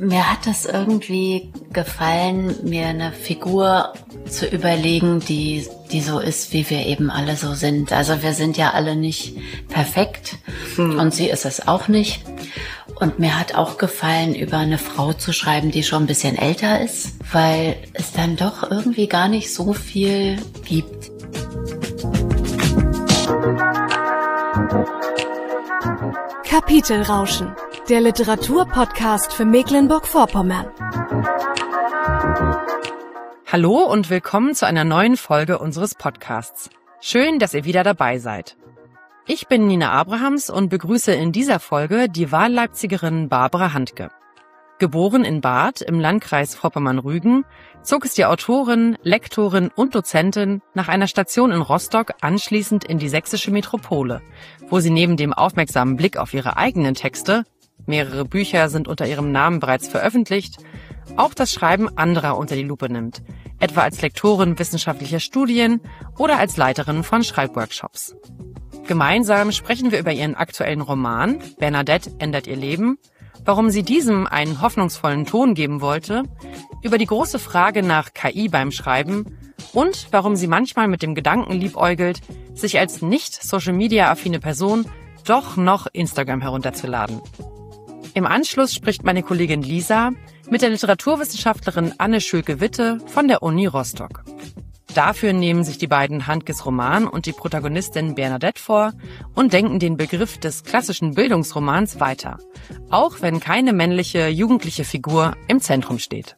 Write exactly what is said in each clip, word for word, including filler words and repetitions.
Mir hat es irgendwie gefallen, mir eine Figur zu überlegen, die, die so ist, wie wir eben alle so sind. Also wir sind ja alle nicht perfekt hm. und sie ist es auch nicht. Und mir hat auch gefallen, über eine Frau zu schreiben, die schon ein bisschen älter ist, weil es dann doch irgendwie gar nicht so viel gibt. Kapitelrauschen, der Literaturpodcast für Mecklenburg-Vorpommern. Hallo und willkommen zu einer neuen Folge unseres Podcasts. Schön, dass ihr wieder dabei seid. Ich bin Nina Abrahams und begrüße in dieser Folge die Wahlleipzigerin Barbara Handke. Geboren in Barth im Landkreis Vorpommern-Rügen, zog es die Autorin, Lektorin und Dozentin nach einer Station in Rostock anschließend in die sächsische Metropole, wo sie neben dem aufmerksamen Blick auf ihre eigenen Texte, mehrere Bücher sind unter ihrem Namen bereits veröffentlicht, auch das Schreiben anderer unter die Lupe nimmt, etwa als Lektorin wissenschaftlicher Studien oder als Leiterin von Schreibworkshops. Gemeinsam sprechen wir über ihren aktuellen Roman Bernadette ändert ihr Leben, warum sie diesem einen hoffnungsvollen Ton geben wollte, über die große Frage nach K I beim Schreiben und warum sie manchmal mit dem Gedanken liebäugelt, sich als nicht-Social-Media-affine Person doch noch Instagram herunterzuladen. Im Anschluss spricht meine Kollegin Lisa mit der Literaturwissenschaftlerin Anne Schülke-Witte von der Uni Rostock. Dafür nehmen sich die beiden Handkes Roman und die Protagonistin Bernadette vor und denken den Begriff des klassischen Bildungsromans weiter, auch wenn keine männliche, jugendliche Figur im Zentrum steht.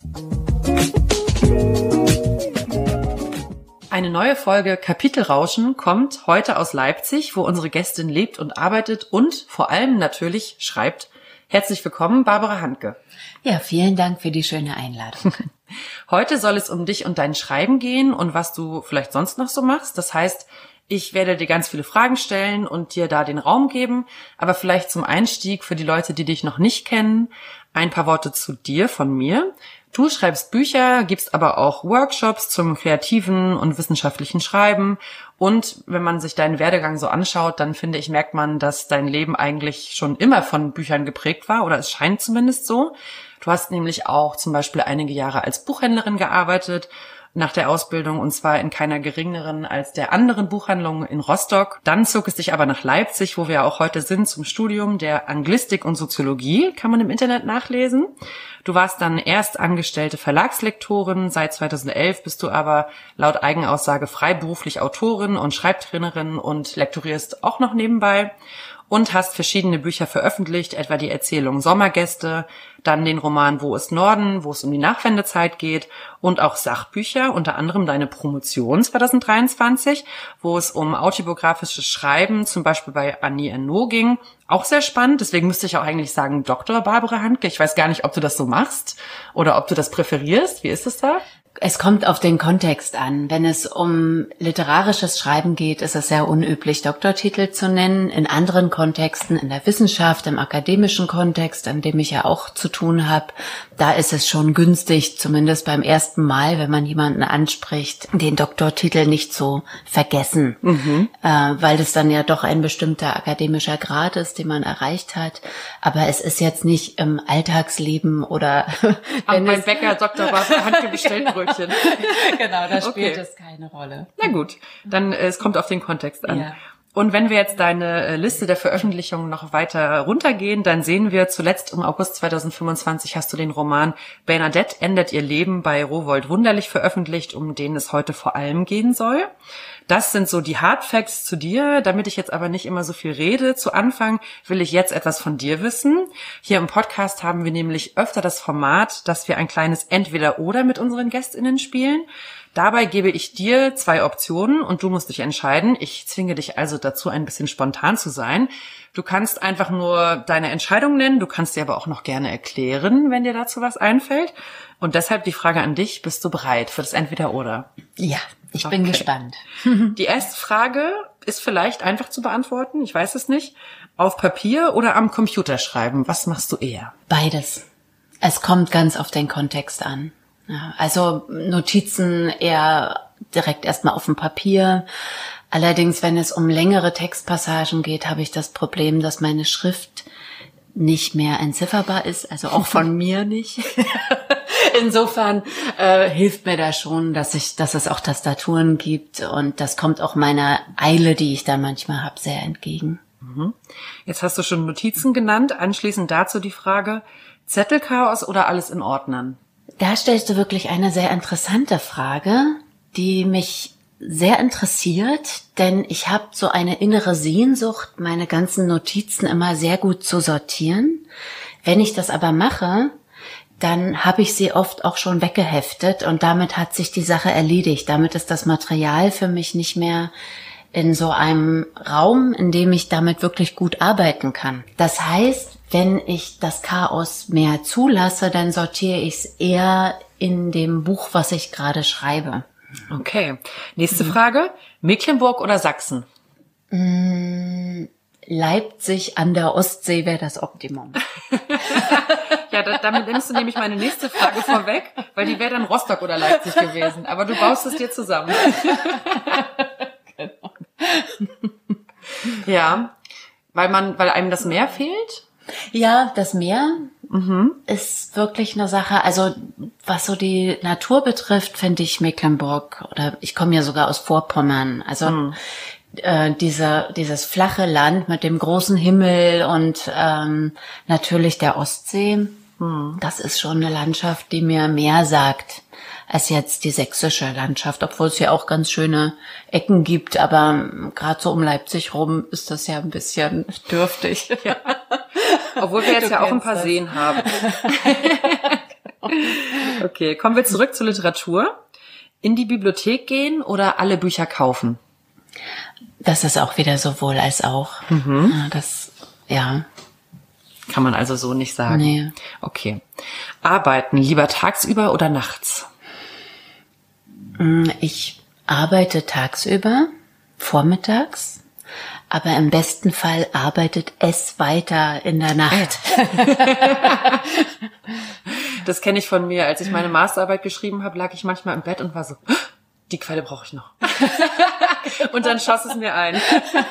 Eine neue Folge Kapitelrauschen kommt heute aus Leipzig, wo unsere Gästin lebt und arbeitet und vor allem natürlich schreibt. Herzlich willkommen, Barbara Handke. Ja, vielen Dank für die schöne Einladung. Heute soll es um dich und dein Schreiben gehen und was du vielleicht sonst noch so machst. Das heißt, ich werde dir ganz viele Fragen stellen und dir da den Raum geben. Aber vielleicht zum Einstieg für die Leute, die dich noch nicht kennen, ein paar Worte zu dir von mir. Du schreibst Bücher, gibst aber auch Workshops zum kreativen und wissenschaftlichen Schreiben. Und wenn man sich deinen Werdegang so anschaut, dann finde ich, merkt man, dass dein Leben eigentlich schon immer von Büchern geprägt war, oder es scheint zumindest so. Du hast nämlich auch zum Beispiel einige Jahre als Buchhändlerin gearbeitet, nach der Ausbildung, und zwar in keiner geringeren als der anderen Buchhandlung in Rostock. Dann zog es dich aber nach Leipzig, wo wir ja auch heute sind, zum Studium der Anglistik und Soziologie, kann man im Internet nachlesen. Du warst dann erst angestellte Verlagslektorin, seit zweitausendelf bist du aber laut Eigenaussage freiberuflich Autorin und Schreibtrainerin und lektorierst auch noch nebenbei. Und hast verschiedene Bücher veröffentlicht, etwa die Erzählung Sommergäste, dann den Roman Wo ist Norden, wo es um die Nachwendezeit geht und auch Sachbücher, unter anderem deine Promotion zweitausenddreiundzwanzig, wo es um autobiografisches Schreiben, zum Beispiel bei Annie Ernaux ging. Auch sehr spannend, deswegen müsste ich auch eigentlich sagen Doktor Barbara Handke. Ich weiß gar nicht, ob du das so machst oder ob du das präferierst. Wie ist es da? Es kommt auf den Kontext an. Wenn es um literarisches Schreiben geht, ist es sehr unüblich, Doktortitel zu nennen. In anderen Kontexten, in der Wissenschaft, im akademischen Kontext, an dem ich ja auch zu tun habe, da ist es schon günstig, zumindest beim ersten Mal, wenn man jemanden anspricht, den Doktortitel nicht zu vergessen, mhm. äh, weil das dann ja doch ein bestimmter akademischer Grad ist, den man erreicht hat. Aber es ist jetzt nicht im Alltagsleben oder wenn mein Bäcker Doktor Barbara Handke bestellt genau. Brötchen. Genau, da spielt okay. es keine Rolle. Na gut, dann äh, es kommt auf den Kontext an. Ja. Und wenn wir jetzt deine äh, Liste der Veröffentlichungen noch weiter runtergehen, dann sehen wir, zuletzt im August zweitausendfünfundzwanzig hast du den Roman Bernadette ändert ihr Leben bei Rowohlt Wunderlich veröffentlicht, um den es heute vor allem gehen soll. Das sind so die Hard Facts zu dir. Damit ich jetzt aber nicht immer so viel rede, zu Anfang will ich jetzt etwas von dir wissen. Hier im Podcast haben wir nämlich öfter das Format, dass wir ein kleines Entweder-Oder mit unseren GästInnen spielen. Dabei gebe ich dir zwei Optionen und du musst dich entscheiden. Ich zwinge dich also dazu, ein bisschen spontan zu sein. Du kannst einfach nur deine Entscheidung nennen, du kannst dir aber auch noch gerne erklären, wenn dir dazu was einfällt. Und deshalb die Frage an dich, bist du bereit für das Entweder-Oder? Ja, ich okay. bin gespannt. Die erste Frage ist vielleicht einfach zu beantworten, ich weiß es nicht. Auf Papier oder am Computer schreiben, was machst du eher? Beides. Es kommt ganz auf den Kontext an. Ja, also Notizen eher direkt erstmal auf dem Papier. Allerdings, wenn es um längere Textpassagen geht, habe ich das Problem, dass meine Schrift nicht mehr entzifferbar ist, also auch von mir nicht. Insofern äh, hilft mir da schon, dass ich, dass es auch Tastaturen gibt und das kommt auch meiner Eile, die ich da manchmal habe, sehr entgegen. Jetzt hast du schon Notizen genannt. Anschließend dazu die Frage, Zettelchaos oder alles in Ordnern? Da stellst du wirklich eine sehr interessante Frage, die mich sehr interessiert, denn ich habe so eine innere Sehnsucht, meine ganzen Notizen immer sehr gut zu sortieren. Wenn ich das aber mache, dann habe ich sie oft auch schon weggeheftet und damit hat sich die Sache erledigt. Damit ist das Material für mich nicht mehr in so einem Raum, in dem ich damit wirklich gut arbeiten kann. Das heißt, wenn ich das Chaos mehr zulasse, dann sortiere ich es eher in dem Buch, was ich gerade schreibe. Okay. Nächste mhm. Frage. Mecklenburg oder Sachsen? Mm, Leipzig an der Ostsee wäre das Optimum. Ja, da, damit nimmst du nämlich meine nächste Frage vorweg, weil die wäre dann Rostock oder Leipzig gewesen. Aber du baust es dir zusammen. Genau. Ja, weil man, weil einem das Meer fehlt? Ja, das Meer mhm. ist wirklich eine Sache. Also was so die Natur betrifft, finde ich Mecklenburg oder ich komme ja sogar aus Vorpommern. Also mhm. äh, diese, dieses flache Land mit dem großen Himmel und ähm, natürlich der Ostsee. Mhm. Das ist schon eine Landschaft, die mir mehr sagt als jetzt die sächsische Landschaft, obwohl es ja auch ganz schöne Ecken gibt, aber gerade so um Leipzig rum ist das ja ein bisschen dürftig. Ja. Obwohl wir jetzt du ja auch ein paar das. Seen haben. Okay, kommen wir zurück zur Literatur. In die Bibliothek gehen oder alle Bücher kaufen? Das ist auch wieder sowohl als auch. Mhm. Das, ja. Kann man also so nicht sagen. Nee. Okay. Arbeiten lieber tagsüber oder nachts? Ich arbeite tagsüber, vormittags, aber im besten Fall arbeitet es weiter in der Nacht. Das kenne ich von mir. Als ich meine Masterarbeit geschrieben habe, lag ich manchmal im Bett und war so, die Quelle brauche ich noch. Und dann schoss es mir ein.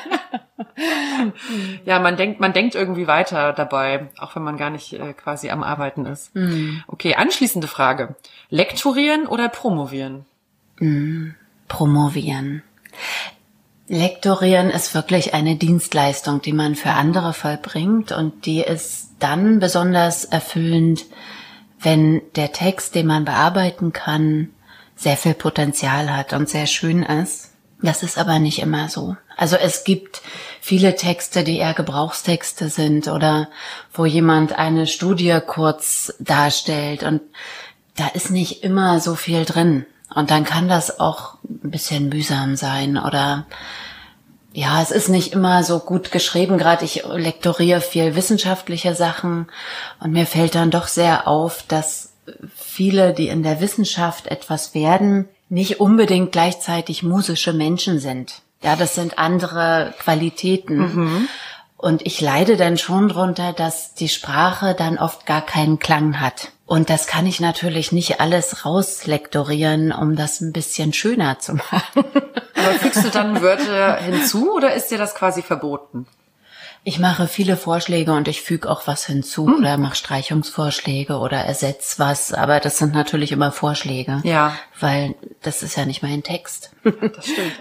Ja, man denkt, man denkt irgendwie weiter dabei, auch wenn man gar nicht äh, quasi am Arbeiten ist. Mhm. Okay, anschließende Frage. Lektorieren oder promovieren? Mhm. Promovieren. Lektorieren ist wirklich eine Dienstleistung, die man für andere vollbringt und die ist dann besonders erfüllend, wenn der Text, den man bearbeiten kann, sehr viel Potenzial hat und sehr schön ist. Das ist aber nicht immer so. Also es gibt viele Texte, die eher Gebrauchstexte sind oder wo jemand eine Studie kurz darstellt und da ist nicht immer so viel drin. Und dann kann das auch ein bisschen mühsam sein oder ja, es ist nicht immer so gut geschrieben. Gerade ich lektoriere viel wissenschaftliche Sachen und mir fällt dann doch sehr auf, dass viele, die in der Wissenschaft etwas werden, nicht unbedingt gleichzeitig musische Menschen sind. Ja, das sind andere Qualitäten. Mhm. Und ich leide dann schon drunter, dass die Sprache dann oft gar keinen Klang hat. Und das kann ich natürlich nicht alles rauslektorieren, um das ein bisschen schöner zu machen. Aber fügst du dann Wörter hinzu oder ist dir das quasi verboten? Ich mache viele Vorschläge und ich füge auch was hinzu hm. oder mache Streichungsvorschläge oder ersetze was. Aber das sind natürlich immer Vorschläge. Ja. Weil das ist ja nicht mein Text. Das stimmt.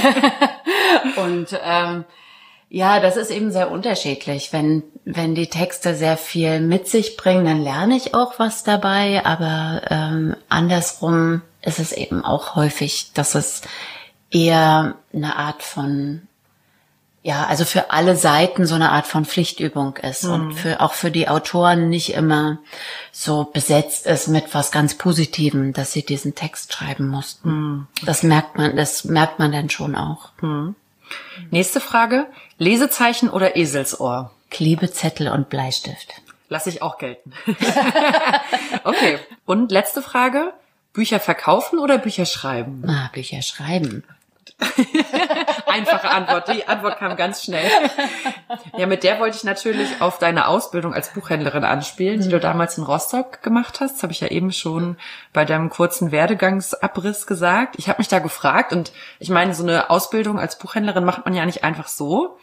Und ähm, ja, das ist eben sehr unterschiedlich. Wenn wenn die Texte sehr viel mit sich bringen, dann lerne ich auch was dabei. Aber ähm, andersrum ist es eben auch häufig, dass es eher eine Art von, ja, also für alle Seiten so eine Art von Pflichtübung ist mhm. und für auch für die Autoren nicht immer so besetzt ist mit was ganz Positivem, dass sie diesen Text schreiben mussten. Mhm. Das merkt man, das merkt man dann schon auch. Mhm. Nächste Frage. Lesezeichen oder Eselsohr? Klebezettel und Bleistift. Lass ich auch gelten. Okay. Und letzte Frage. Bücher verkaufen oder Bücher schreiben? Ah, Bücher schreiben. Einfache Antwort. Die Antwort kam ganz schnell. Ja, mit der wollte ich natürlich auf deine Ausbildung als Buchhändlerin anspielen, die du damals in Rostock gemacht hast. Das habe ich ja eben schon bei deinem kurzen Werdegangsabriss gesagt. Ich habe mich da gefragt und ich meine, so eine Ausbildung als Buchhändlerin macht man ja nicht einfach so.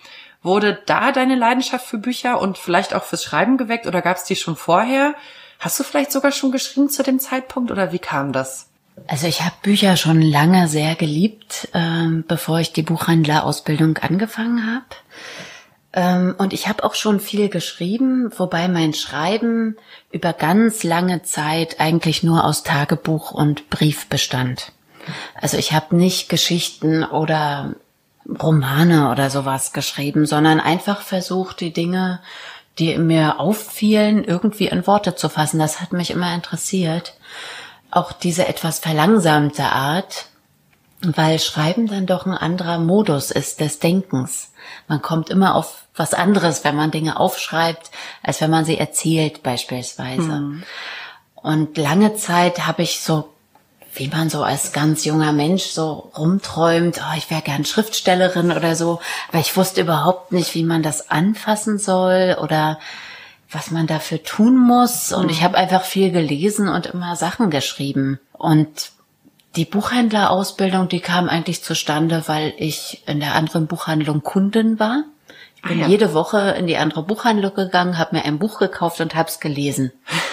Wurde da deine Leidenschaft für Bücher und vielleicht auch fürs Schreiben geweckt oder gab es die schon vorher? Hast du vielleicht sogar schon geschrieben zu dem Zeitpunkt oder wie kam das? Also ich habe Bücher schon lange sehr geliebt, ähm, bevor ich die Buchhändlerausbildung angefangen habe. Ähm, und ich habe auch schon viel geschrieben, wobei mein Schreiben über ganz lange Zeit eigentlich nur aus Tagebuch und Brief bestand. Also ich habe nicht Geschichten oder Romane oder sowas geschrieben, sondern einfach versucht, die Dinge, die mir auffielen, irgendwie in Worte zu fassen. Das hat mich immer interessiert. Auch diese etwas verlangsamte Art, weil Schreiben dann doch ein anderer Modus ist des Denkens. Man kommt immer auf was anderes, wenn man Dinge aufschreibt, als wenn man sie erzählt beispielsweise. Mhm. Und lange Zeit habe ich so, wie man so als ganz junger Mensch so rumträumt, oh, ich wäre gern Schriftstellerin oder so, aber ich wusste überhaupt nicht, wie man das anfassen soll oder was man dafür tun muss. Und ich habe einfach viel gelesen und immer Sachen geschrieben. Und die Buchhändlerausbildung, die kam eigentlich zustande, weil ich in der anderen Buchhandlung Kundin war. Ich bin ah, ja. jede Woche in die andere Buchhandlung gegangen, habe mir ein Buch gekauft und habe es gelesen.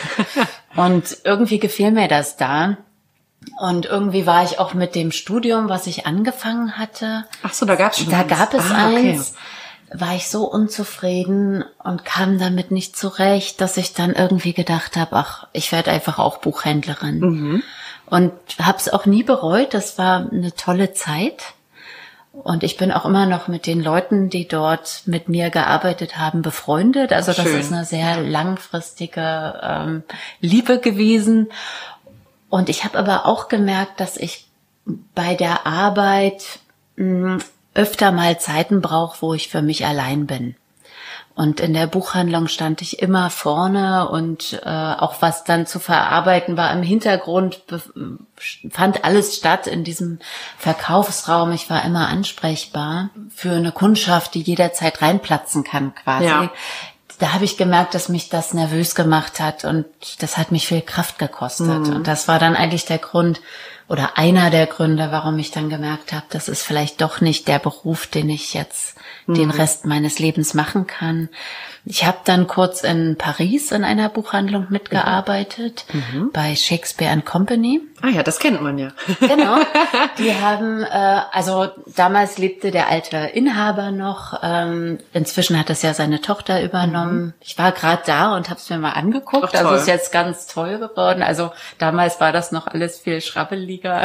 Und irgendwie gefiel mir das da. Und irgendwie war ich auch mit dem Studium, was ich angefangen hatte. Ach so, da gab's schon Da eins. gab es ah, okay. eins. War ich so unzufrieden und kam damit nicht zurecht, dass ich dann irgendwie gedacht habe, ach, ich werde einfach auch Buchhändlerin. Mhm. Und habe es auch nie bereut. Das war eine tolle Zeit. Und ich bin auch immer noch mit den Leuten, die dort mit mir gearbeitet haben, befreundet. Also das Schön. ist eine sehr langfristige ähm, Liebe gewesen. Und ich habe aber auch gemerkt, dass ich bei der Arbeit mh, öfter mal Zeiten brauche, wo ich für mich allein bin. Und in der Buchhandlung stand ich immer vorne und äh, auch was dann zu verarbeiten war im Hintergrund, fand alles statt in diesem Verkaufsraum. Ich war immer ansprechbar für eine Kundschaft, die jederzeit reinplatzen kann quasi. Ja. Da habe ich gemerkt, dass mich das nervös gemacht hat und das hat mich viel Kraft gekostet. Mhm. Und das war dann eigentlich der Grund oder einer der Gründe, warum ich dann gemerkt habe, das ist vielleicht doch nicht der Beruf, den ich jetzt mhm. den Rest meines Lebens machen kann. Ich habe dann kurz in Paris in einer Buchhandlung mitgearbeitet, mhm. bei Shakespeare and Company. Ah ja, das kennt man ja. Genau. Die haben, äh, also damals lebte der alte Inhaber noch. Ähm, inzwischen hat es ja seine Tochter übernommen. Mhm. Ich war gerade da und habe es mir mal angeguckt. Ach, also ist jetzt ganz toll geworden. Also damals war das noch alles viel schrabbeliger.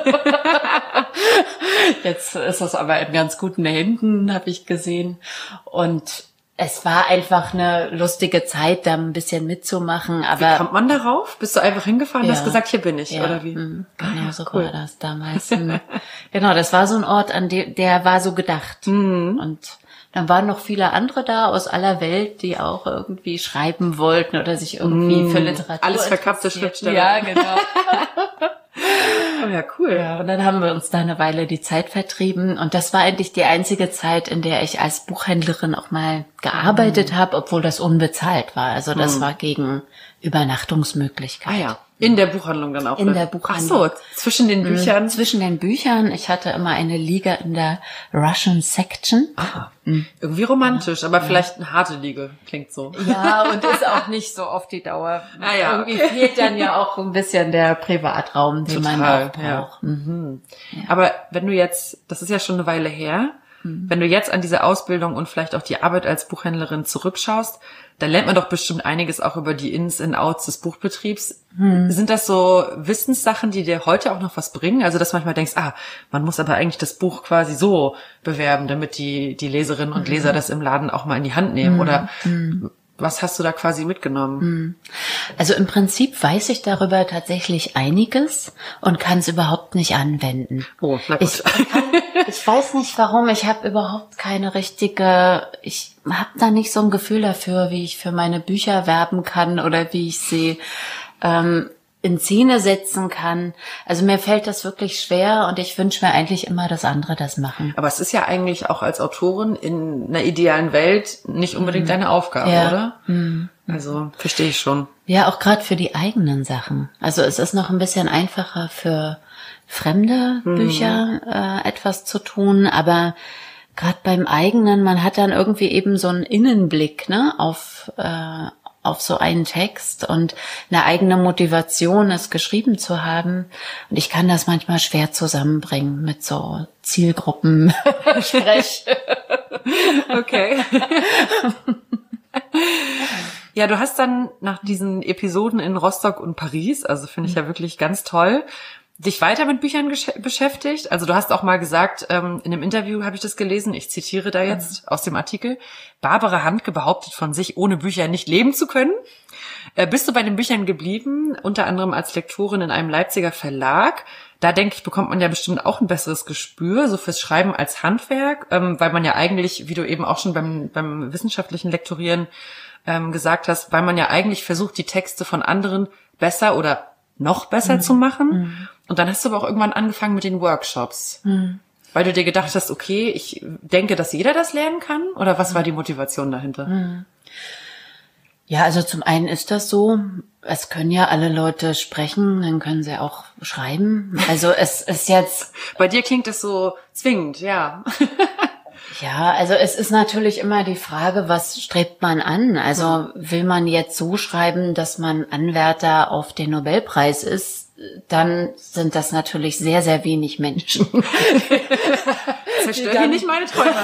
Jetzt ist es aber in ganz guten Händen, habe ich gesehen. Und es war einfach eine lustige Zeit, da ein bisschen mitzumachen. Aber wie kommt man darauf? Bist du einfach hingefahren und ja. hast gesagt, hier bin ich, ja. oder wie? Mhm. Genau, so cool. war das damals. Genau, das war so ein Ort, an dem der war so gedacht. Mhm. Und dann waren noch viele andere da aus aller Welt, die auch irgendwie schreiben wollten oder sich irgendwie mhm. für Literatur alles verkappte Schriftsteller. Ja, genau. Oh ja, cool. Ja, und dann haben wir uns da eine Weile die Zeit vertrieben. Und das war eigentlich die einzige Zeit, in der ich als Buchhändlerin auch mal gearbeitet mhm. habe, obwohl das unbezahlt war. Also das mhm. war gegen Übernachtungsmöglichkeit. Ah ja, in der Buchhandlung dann auch. In der Buchhandlung. Ach so, zwischen den Büchern? Mhm, zwischen den Büchern. Ich hatte immer eine Liege in der Russian Section. Ah, mhm. irgendwie romantisch, ja. aber ja. vielleicht eine harte Liege, klingt so. Ja, und ist auch nicht so auf die Dauer. Ah, ja, irgendwie okay. fehlt dann ja auch ein bisschen der Privatraum, den Total, man auch braucht. Ja. Mhm. Ja. Aber wenn du jetzt, das ist ja schon eine Weile her, mhm. wenn du jetzt an diese Ausbildung und vielleicht auch die Arbeit als Buchhändlerin zurückschaust, da lernt man doch bestimmt einiges auch über die Ins und Outs des Buchbetriebs. Hm. Sind das so Wissenssachen, die dir heute auch noch was bringen? Also, dass du manchmal denkst, ah, man muss aber eigentlich das Buch quasi so bewerben, damit die die Leserinnen und Leser das im Laden auch mal in die Hand nehmen. Hm. Oder hm. was hast du da quasi mitgenommen? Also im Prinzip weiß ich darüber tatsächlich einiges und kann es überhaupt nicht anwenden. Oh, na gut. Ich, kann, ich weiß nicht warum, ich habe überhaupt keine richtige, ich habe da nicht so ein Gefühl dafür, wie ich für meine Bücher werben kann oder wie ich sie ähm, in Szene setzen kann. Also mir fällt das wirklich schwer und ich wünsche mir eigentlich immer, dass andere das machen. Aber es ist ja eigentlich auch als Autorin in einer idealen Welt nicht unbedingt mhm. deine Aufgabe, ja. oder? Mhm. Also verstehe ich schon. Ja, auch gerade für die eigenen Sachen. Also es ist noch ein bisschen einfacher für fremde mhm. Bücher äh, etwas zu tun, aber gerade beim eigenen, man hat dann irgendwie eben so einen Innenblick, ne, auf äh, auf so einen Text und eine eigene Motivation, es geschrieben zu haben. Und ich kann das manchmal schwer zusammenbringen mit so Zielgruppen-Sprech. Okay. Ja, du hast dann nach diesen Episoden in Rostock und Paris, also finde ich ja wirklich ganz toll, dich weiter mit Büchern gesch- beschäftigt. Also du hast auch mal gesagt, ähm, in einem Interview habe ich das gelesen, ich zitiere da jetzt mhm. aus dem Artikel, Barbara Handke behauptet von sich, ohne Bücher nicht leben zu können. Äh, bist du bei den Büchern geblieben, unter anderem als Lektorin in einem Leipziger Verlag? Da denke ich, bekommt man ja bestimmt auch ein besseres Gespür, so fürs Schreiben als Handwerk, ähm, weil man ja eigentlich, wie du eben auch schon beim, beim wissenschaftlichen Lektorieren ähm, gesagt hast, weil man ja eigentlich versucht, die Texte von anderen besser oder noch besser mhm. zu machen. Mhm. Und dann hast du aber auch irgendwann angefangen mit den Workshops. Mhm. Weil du dir gedacht hast, okay, ich denke, dass jeder das lernen kann? Oder was mhm. war die Motivation dahinter? Mhm. Ja, also zum einen ist das so, es können ja alle Leute sprechen, dann können sie auch schreiben. Also es ist jetzt... Bei dir klingt es so zwingend, ja. Ja, also es ist natürlich immer die Frage, was strebt man an? Also will man jetzt so schreiben, dass man Anwärter auf den Nobelpreis ist, dann sind das natürlich sehr, sehr wenig Menschen. Zerstör hier nicht meine Träume.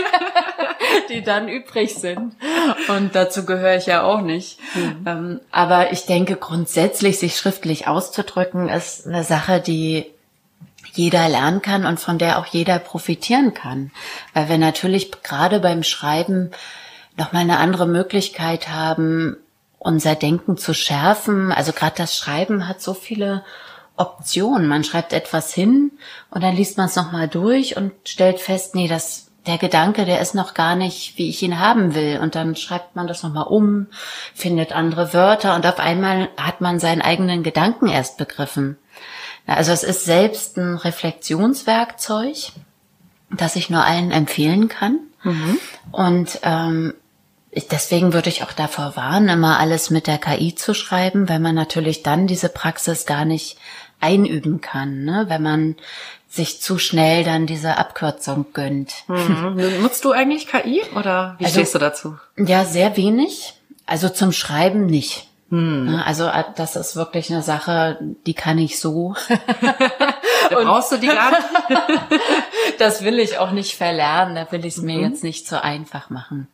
Die dann übrig sind. Und dazu gehöre ich ja auch nicht. Mhm. Ähm, aber ich denke, grundsätzlich sich schriftlich auszudrücken, ist eine Sache, die jeder lernen kann und von der auch jeder profitieren kann. Weil wir natürlich gerade beim Schreiben nochmal eine andere Möglichkeit haben, unser Denken zu schärfen. Also gerade das Schreiben hat so viele Optionen. Man schreibt etwas hin und dann liest man es nochmal durch und stellt fest, nee, das, der Gedanke, der ist noch gar nicht, wie ich ihn haben will. Und dann schreibt man das nochmal um, findet andere Wörter und auf einmal hat man seinen eigenen Gedanken erst begriffen. Also es ist selbst ein Reflexionswerkzeug, das ich nur allen empfehlen kann. Mhm. Und ähm, ich, deswegen würde ich auch davor warnen, immer alles mit der K I zu schreiben, weil man natürlich dann diese Praxis gar nicht einüben kann, ne? Wenn man sich zu schnell dann diese Abkürzung gönnt. Mhm. Nutzt du eigentlich K I oder wie also, stehst du dazu? Ja, sehr wenig. Also zum Schreiben nicht. Hm. Also das ist wirklich eine Sache, die kann ich so. Da brauchst du die gerade. Das will ich auch nicht verlernen, da will ich es mir mhm. jetzt nicht so einfach machen.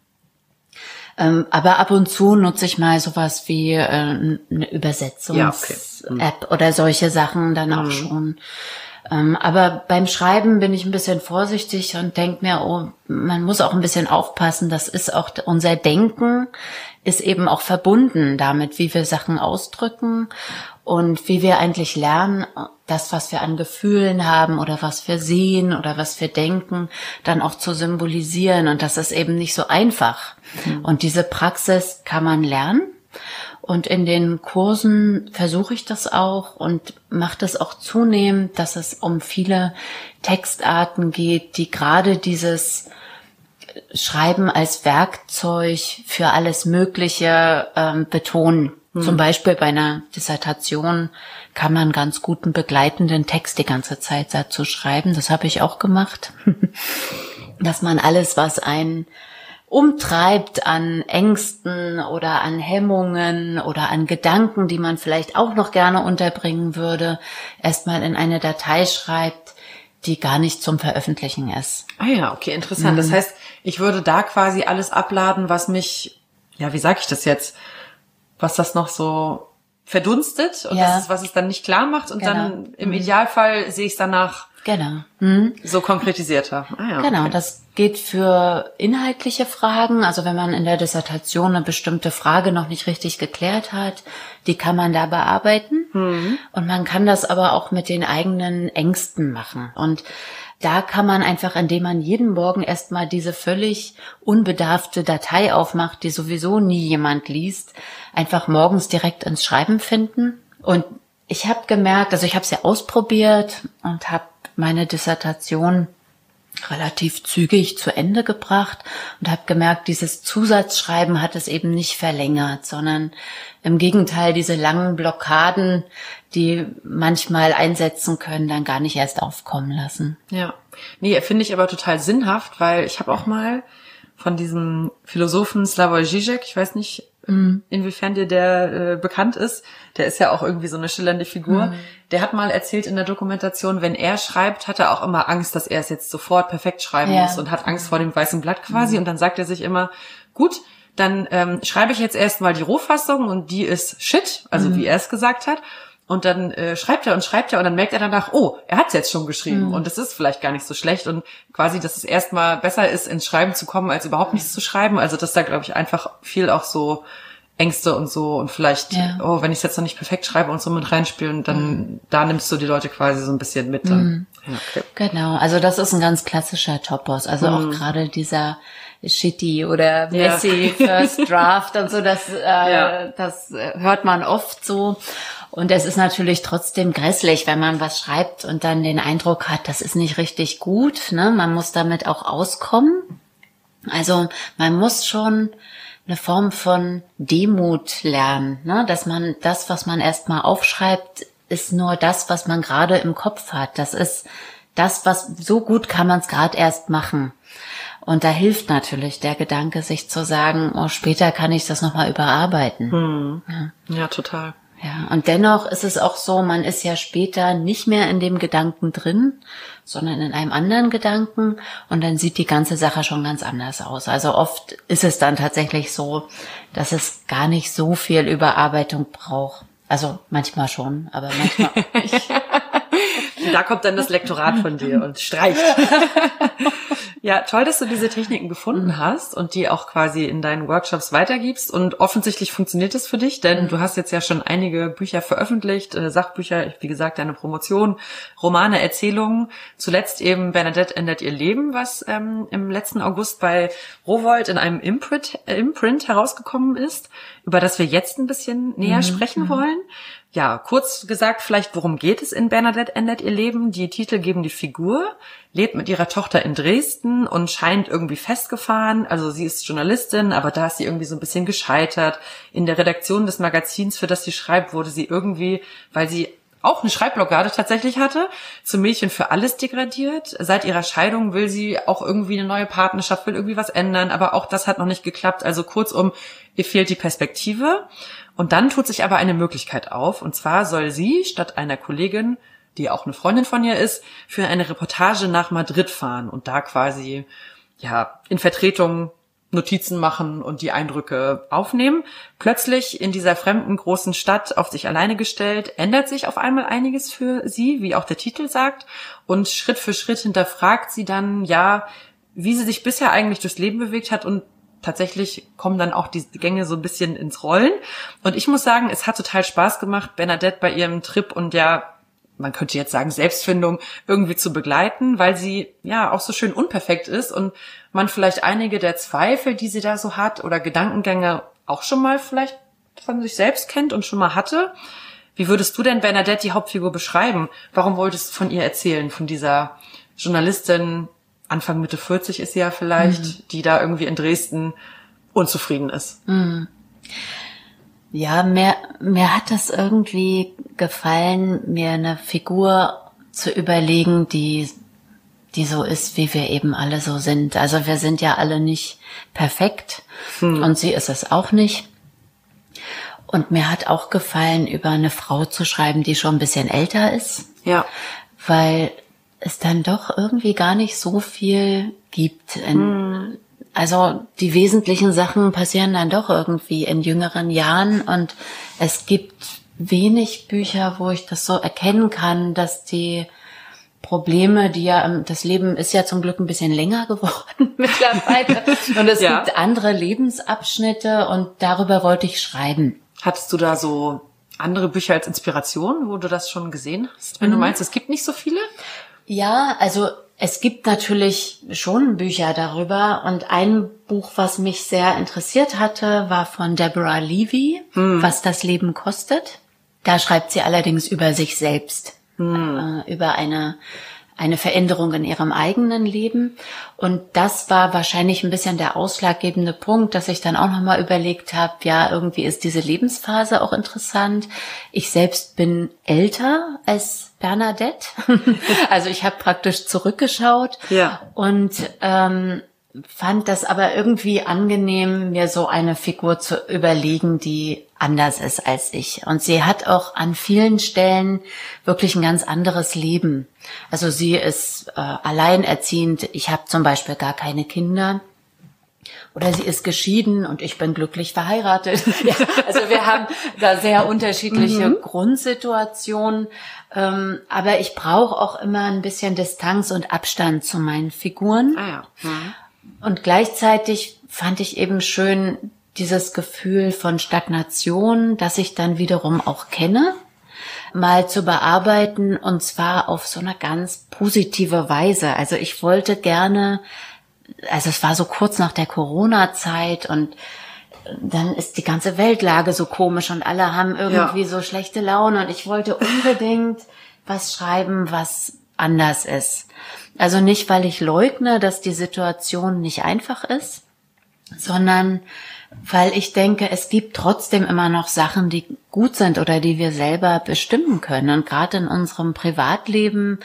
Ähm, aber ab und zu nutze ich mal sowas wie äh, eine Übersetzungs-App ja, okay. mhm. oder solche Sachen dann auch mhm. schon. Ähm, aber beim Schreiben bin ich ein bisschen vorsichtig und denke mir, oh, man muss auch ein bisschen aufpassen, das ist auch unser Denken ist eben auch verbunden damit, wie wir Sachen ausdrücken und wie wir eigentlich lernen, das, was wir an Gefühlen haben oder was wir sehen oder was wir denken, dann auch zu symbolisieren. Und das ist eben nicht so einfach. Mhm. Und diese Praxis kann man lernen. Und in den Kursen versuche ich das auch und mache das auch zunehmend, dass es um viele Textarten geht, die gerade dieses Schreiben als Werkzeug für alles Mögliche ähm, betonen. Hm. Zum Beispiel bei einer Dissertation kann man ganz guten begleitenden Text die ganze Zeit dazu schreiben. Das habe ich auch gemacht. Dass man alles, was einen umtreibt an Ängsten oder an Hemmungen oder an Gedanken, die man vielleicht auch noch gerne unterbringen würde, erstmal in eine Datei schreibt, die gar nicht zum Veröffentlichen ist. Ah ja, okay, interessant. Mhm. Das heißt, ich würde da quasi alles abladen, was mich, ja, wie sag ich das jetzt, was das noch so verdunstet und ja. das ist, was es dann nicht klar macht und genau. dann im mhm. Idealfall sehe ich es danach genau. Mhm. so konkretisierter. Ah ja, genau, okay. Das geht für inhaltliche Fragen, also wenn man in der Dissertation eine bestimmte Frage noch nicht richtig geklärt hat, die kann man da bearbeiten mhm. und man kann das aber auch mit den eigenen Ängsten machen und da kann man einfach, indem man jeden Morgen erstmal diese völlig unbedarfte Datei aufmacht, die sowieso nie jemand liest, einfach morgens direkt ins Schreiben finden. Und ich habe gemerkt, also ich habe es ja ausprobiert und habe meine Dissertation relativ zügig zu Ende gebracht und habe gemerkt, dieses Zusatzschreiben hat es eben nicht verlängert, sondern im Gegenteil diese langen Blockaden, die manchmal einsetzen können, dann gar nicht erst aufkommen lassen. Ja, nee, finde ich aber total sinnhaft, weil ich habe auch mal von diesem Philosophen Slavoj Žižek, ich weiß nicht, mm. inwiefern dir der äh, bekannt ist, der ist ja auch irgendwie so eine schillernde Figur, mm. der hat mal erzählt in der Dokumentation, wenn er schreibt, hat er auch immer Angst, dass er es jetzt sofort perfekt schreiben ja. muss und hat Angst vor dem weißen Blatt quasi mm. und dann sagt er sich immer, gut, dann ähm, schreibe ich jetzt erstmal die Rohfassung und die ist shit, also mm. wie er es gesagt hat. Und dann äh, schreibt er und schreibt er und dann merkt er danach, oh, er hat es jetzt schon geschrieben mhm. und das ist vielleicht gar nicht so schlecht und quasi, dass es erstmal besser ist, ins Schreiben zu kommen, als überhaupt nichts zu schreiben. Also dass da, glaube ich, einfach viel auch so Ängste und so und vielleicht, ja. oh, wenn ich es jetzt noch nicht perfekt schreibe und so mit reinspielen, dann mhm. da nimmst du die Leute quasi so ein bisschen mit. Dann. Mhm. Ja, okay. Genau, also das ist ein ganz klassischer Topos. Also mhm. auch gerade dieser Shitty oder Messy ja. First Draft und so, das, äh, ja. das hört man oft so. Und es ist natürlich trotzdem grässlich, wenn man was schreibt und dann den Eindruck hat, das ist nicht richtig gut, ne? Man muss damit auch auskommen. Also man muss schon eine Form von Demut lernen, ne? Dass man das, was man erstmal aufschreibt, ist nur das, was man gerade im Kopf hat. Das ist das, was so gut kann man es gerade erst machen. Und da hilft natürlich der Gedanke, sich zu sagen, oh, später kann ich das nochmal überarbeiten. Hm. Ja. ja, total. Ja, und dennoch ist es auch so, man ist ja später nicht mehr in dem Gedanken drin, sondern in einem anderen Gedanken und dann sieht die ganze Sache schon ganz anders aus. Also oft ist es dann tatsächlich so, dass es gar nicht so viel Überarbeitung braucht. Also manchmal schon, aber manchmal auch nicht. Da kommt dann das Lektorat von dir und streicht. Ja, toll, dass du diese Techniken gefunden hast und die auch quasi in deinen Workshops weitergibst. Und offensichtlich funktioniert es für dich, denn du hast jetzt ja schon einige Bücher veröffentlicht, äh, Sachbücher, wie gesagt, deine Promotion, Romane, Erzählungen. Zuletzt eben Bernadette ändert ihr Leben, was ähm, im letzten August bei Rowohlt in einem Imprint, äh, Imprint herausgekommen ist, über das wir jetzt ein bisschen näher mhm. sprechen wollen. Ja, kurz gesagt, vielleicht, worum geht es in Bernadette ändert ihr Leben? Die Titel geben die Figur, lebt mit ihrer Tochter in Dresden und scheint irgendwie festgefahren. Also sie ist Journalistin, aber da ist sie irgendwie so ein bisschen gescheitert. In der Redaktion des Magazins, für das sie schreibt, wurde sie irgendwie, weil sie auch eine Schreibblockade tatsächlich hatte, zum Mädchen für alles degradiert. Seit ihrer Scheidung will sie auch irgendwie eine neue Partnerschaft, will irgendwie was ändern, aber auch das hat noch nicht geklappt. Also kurzum, ihr fehlt die Perspektive. Und dann tut sich aber eine Möglichkeit auf, und zwar soll sie statt einer Kollegin, die auch eine Freundin von ihr ist, für eine Reportage nach Madrid fahren und da quasi ja in Vertretung Notizen machen und die Eindrücke aufnehmen. Plötzlich in dieser fremden großen Stadt auf sich alleine gestellt, ändert sich auf einmal einiges für sie, wie auch der Titel sagt, und Schritt für Schritt hinterfragt sie dann, ja, wie sie sich bisher eigentlich durchs Leben bewegt hat, und tatsächlich kommen dann auch die Gänge so ein bisschen ins Rollen. Und ich muss sagen, es hat total Spaß gemacht, Bernadette bei ihrem Trip und ja, man könnte jetzt sagen Selbstfindung irgendwie zu begleiten, weil sie ja auch so schön unperfekt ist und man vielleicht einige der Zweifel, die sie da so hat oder Gedankengänge auch schon mal vielleicht von sich selbst kennt und schon mal hatte. Wie würdest du denn Bernadette, die Hauptfigur, beschreiben? Warum wolltest du von ihr erzählen, von dieser Journalistin, Anfang Mitte vierzig ist sie ja vielleicht, mhm. die da irgendwie in Dresden unzufrieden ist? Mhm. Ja, mir, mir hat das irgendwie gefallen, mir eine Figur zu überlegen, die, die so ist, wie wir eben alle so sind. Also wir sind ja alle nicht perfekt hm. und sie ist es auch nicht. Und mir hat auch gefallen, über eine Frau zu schreiben, die schon ein bisschen älter ist. Ja. Weil es dann doch irgendwie gar nicht so viel gibt. In, hm. Also die wesentlichen Sachen passieren dann doch irgendwie in jüngeren Jahren und es gibt wenig Bücher, wo ich das so erkennen kann, dass die Probleme, die ja, das Leben ist ja zum Glück ein bisschen länger geworden mittlerweile und es ja. gibt andere Lebensabschnitte und darüber wollte ich schreiben. Hattest du da so andere Bücher als Inspiration, wo du das schon gesehen hast? Wenn mhm. du meinst, es gibt nicht so viele? Ja, also es gibt natürlich schon Bücher darüber und ein Buch, was mich sehr interessiert hatte, war von Deborah Levy, hm. Was das Leben kostet. Da schreibt sie allerdings über sich selbst, hm. äh, über eine eine Veränderung in ihrem eigenen Leben. Und das war wahrscheinlich ein bisschen der ausschlaggebende Punkt, dass ich dann auch nochmal überlegt habe, ja, irgendwie ist diese Lebensphase auch interessant. Ich selbst bin älter als Bernadette. Also ich habe praktisch zurückgeschaut ja. und ähm, fand das aber irgendwie angenehm, mir so eine Figur zu überlegen, die anders ist als ich. Und sie hat auch an vielen Stellen wirklich ein ganz anderes Leben. Also sie ist äh, alleinerziehend. Ich habe zum Beispiel gar keine Kinder. Oder sie ist geschieden und ich bin glücklich verheiratet. Ja, also wir haben da sehr unterschiedliche mhm. Grundsituationen. Ähm, aber ich brauche auch immer ein bisschen Distanz und Abstand zu meinen Figuren. Ah ja. Mhm. Und gleichzeitig fand ich eben schön dieses Gefühl von Stagnation, das ich dann wiederum auch kenne, mal zu bearbeiten, und zwar auf so eine ganz positive Weise. Also ich wollte gerne, also es war so kurz nach der Corona-Zeit und dann ist die ganze Weltlage so komisch und alle haben irgendwie ja. so schlechte Laune und ich wollte unbedingt was schreiben, was anders ist. Also nicht, weil ich leugne, dass die Situation nicht einfach ist, sondern weil ich denke, es gibt trotzdem immer noch Sachen, die gut sind oder die wir selber bestimmen können. Und gerade in unserem Privatleben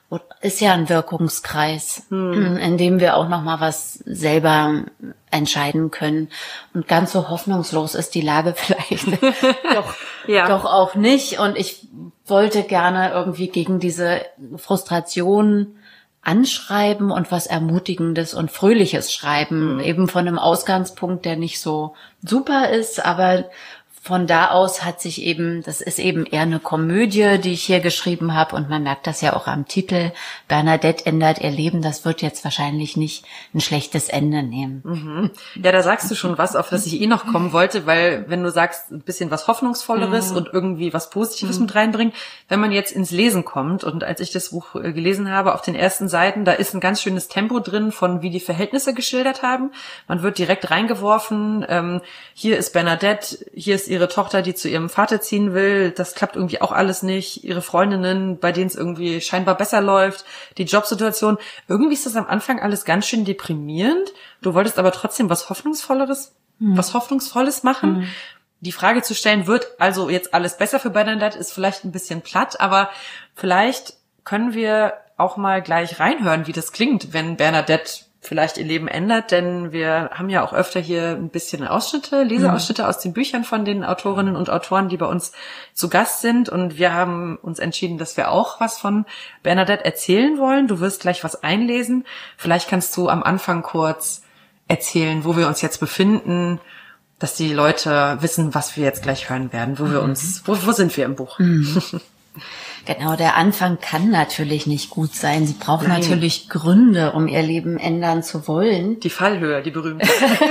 ist ja ein Wirkungskreis, hm. in dem wir auch noch mal was selber entscheiden können. Und ganz so hoffnungslos ist die Lage vielleicht doch, ja. doch auch nicht. Und ich wollte gerne irgendwie gegen diese Frustration anschreiben und was Ermutigendes und Fröhliches schreiben, mhm. eben von einem Ausgangspunkt, der nicht so super ist, aber von da aus hat sich eben, das ist eben eher eine Komödie, die ich hier geschrieben habe, und man merkt das ja auch am Titel, Bernadette ändert ihr Leben, das wird jetzt wahrscheinlich nicht ein schlechtes Ende nehmen. Mhm. Ja, da sagst du schon was, auf das ich eh noch kommen wollte, weil wenn du sagst, ein bisschen was Hoffnungsvolleres mhm. und irgendwie was Positives mhm. mit reinbringen, wenn man jetzt ins Lesen kommt, und als ich das Buch gelesen habe, auf den ersten Seiten, da ist ein ganz schönes Tempo drin, von wie die Verhältnisse geschildert haben. Man wird direkt reingeworfen, ähm, hier ist Bernadette, hier ist ihre Tochter, die zu ihrem Vater ziehen will, das klappt irgendwie auch alles nicht, ihre Freundinnen, bei denen es irgendwie scheinbar besser läuft, die Jobsituation, irgendwie ist das am Anfang alles ganz schön deprimierend. Du wolltest aber trotzdem was Hoffnungsvolleres, mhm. was Hoffnungsvolles machen. Mhm. Die Frage zu stellen, wird also jetzt alles besser für Bernadette, ist vielleicht ein bisschen platt, aber vielleicht können wir auch mal gleich reinhören, wie das klingt, wenn Bernadette vielleicht ihr Leben ändert, denn wir haben ja auch öfter hier ein bisschen Ausschnitte, Leseausschnitte mhm. aus den Büchern von den Autorinnen und Autoren, die bei uns zu Gast sind, und wir haben uns entschieden, dass wir auch was von Bernadette erzählen wollen. Du wirst gleich was einlesen. Vielleicht kannst du am Anfang kurz erzählen, wo wir uns jetzt befinden, dass die Leute wissen, was wir jetzt gleich hören werden, wo mhm. wir uns, wo, wo sind wir im Buch? Mhm. Genau, der Anfang kann natürlich nicht gut sein. Sie braucht Nein. natürlich Gründe, um ihr Leben ändern zu wollen. Die Fallhöhe, die berühmte.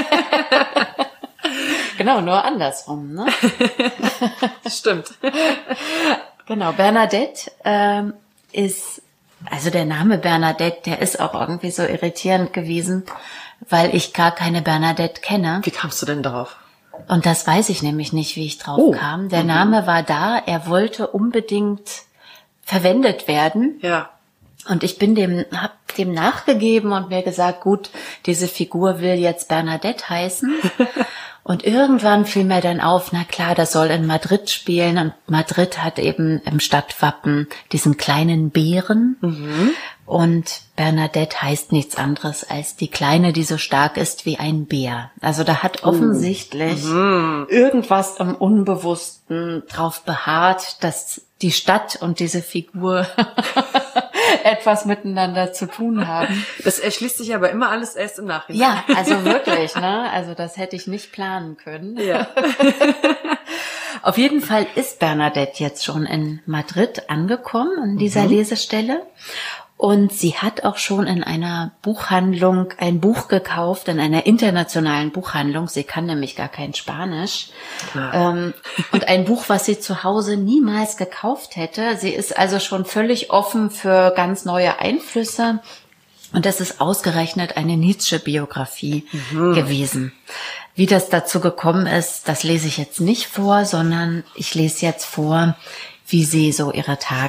Genau, nur andersrum, ne? Stimmt. Genau, Bernadette ähm, ist, also der Name Bernadette, der ist auch irgendwie so irritierend gewesen, weil ich gar keine Bernadette kenne. Wie kamst du denn darauf? Und das weiß ich nämlich nicht, wie ich drauf oh. kam. Der mhm. Name war da, er wollte unbedingt verwendet werden. Ja. Und ich bin dem, hab dem nachgegeben und mir gesagt, gut, diese Figur will jetzt Bernadette heißen. Und irgendwann fiel mir dann auf, na klar, das soll in Madrid spielen. Und Madrid hat eben im Stadtwappen diesen kleinen Bären. Mhm. Und Bernadette heißt nichts anderes als die Kleine, die so stark ist wie ein Bär. Also da hat offensichtlich mhm. irgendwas im Unbewussten drauf beharrt, dass die Stadt und diese Figur etwas miteinander zu tun haben. Das erschließt sich aber immer alles erst im Nachhinein. Ja, also wirklich, ne? Also das hätte ich nicht planen können. Ja. Auf jeden Fall ist Bernadette jetzt schon in Madrid angekommen, an dieser mhm. Lesestelle. Und sie hat auch schon in einer Buchhandlung ein Buch gekauft, in einer internationalen Buchhandlung. Sie kann nämlich gar kein Spanisch. Ja. Ähm, und ein Buch, was sie zu Hause niemals gekauft hätte. Sie ist also schon völlig offen für ganz neue Einflüsse. Und das ist ausgerechnet eine Nietzsche-Biografie mhm. gewesen. Wie das dazu gekommen ist, das lese ich jetzt nicht vor, sondern ich lese jetzt vor, wie sie so ihre Tage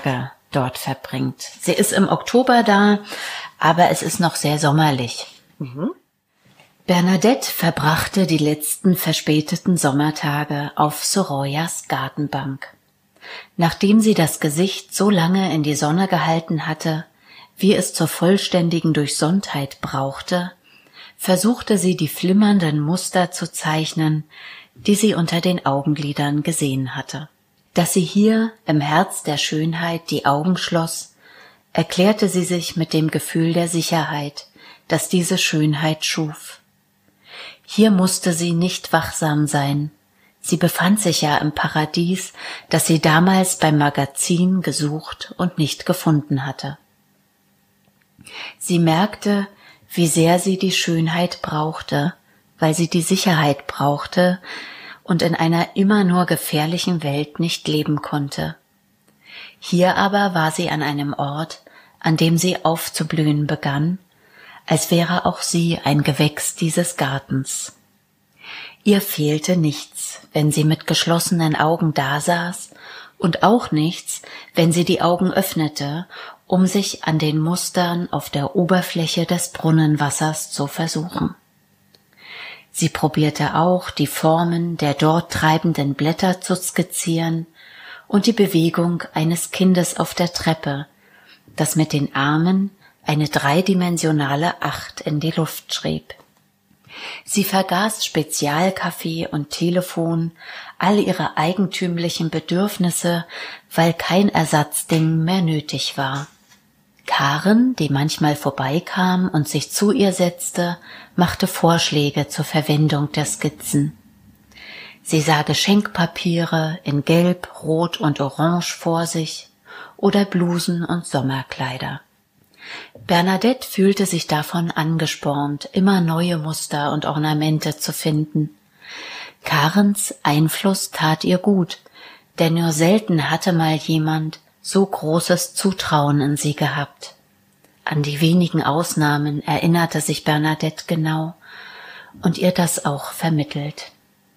dort verbringt. Sie ist im Oktober da, aber es ist noch sehr sommerlich. Mhm. Bernadette verbrachte die letzten verspäteten Sommertage auf Soroyas Gartenbank. Nachdem sie das Gesicht so lange in die Sonne gehalten hatte, wie es zur vollständigen Durchsonntheit brauchte, versuchte sie die flimmernden Muster zu zeichnen, die sie unter den Augenlidern gesehen hatte. Dass sie hier im Herz der Schönheit die Augen schloss, erklärte sie sich mit dem Gefühl der Sicherheit, das diese Schönheit schuf. Hier musste sie nicht wachsam sein. Sie befand sich ja im Paradies, das sie damals beim Magazin gesucht und nicht gefunden hatte. Sie merkte, wie sehr sie die Schönheit brauchte, weil sie die Sicherheit brauchte und in einer immer nur gefährlichen Welt nicht leben konnte. Hier aber war sie an einem Ort, an dem sie aufzublühen begann, als wäre auch sie ein Gewächs dieses Gartens. Ihr fehlte nichts, wenn sie mit geschlossenen Augen dasaß, und auch nichts, wenn sie die Augen öffnete, um sich an den Mustern auf der Oberfläche des Brunnenwassers zu versuchen. Sie probierte auch, die Formen der dort treibenden Blätter zu skizzieren und die Bewegung eines Kindes auf der Treppe, das mit den Armen eine dreidimensionale Acht in die Luft schrieb. Sie vergaß Spezialkaffee und Telefon, all ihre eigentümlichen Bedürfnisse, weil kein Ersatzding mehr nötig war. Karen, die manchmal vorbeikam und sich zu ihr setzte, machte Vorschläge zur Verwendung der Skizzen. Sie sah Geschenkpapiere in Gelb, Rot und Orange vor sich oder Blusen und Sommerkleider. Bernadette fühlte sich davon angespornt, immer neue Muster und Ornamente zu finden. Karens Einfluss tat ihr gut, denn nur selten hatte mal jemand so großes Zutrauen in sie gehabt. An die wenigen Ausnahmen erinnerte sich Bernadette genau und ihr das auch vermittelt.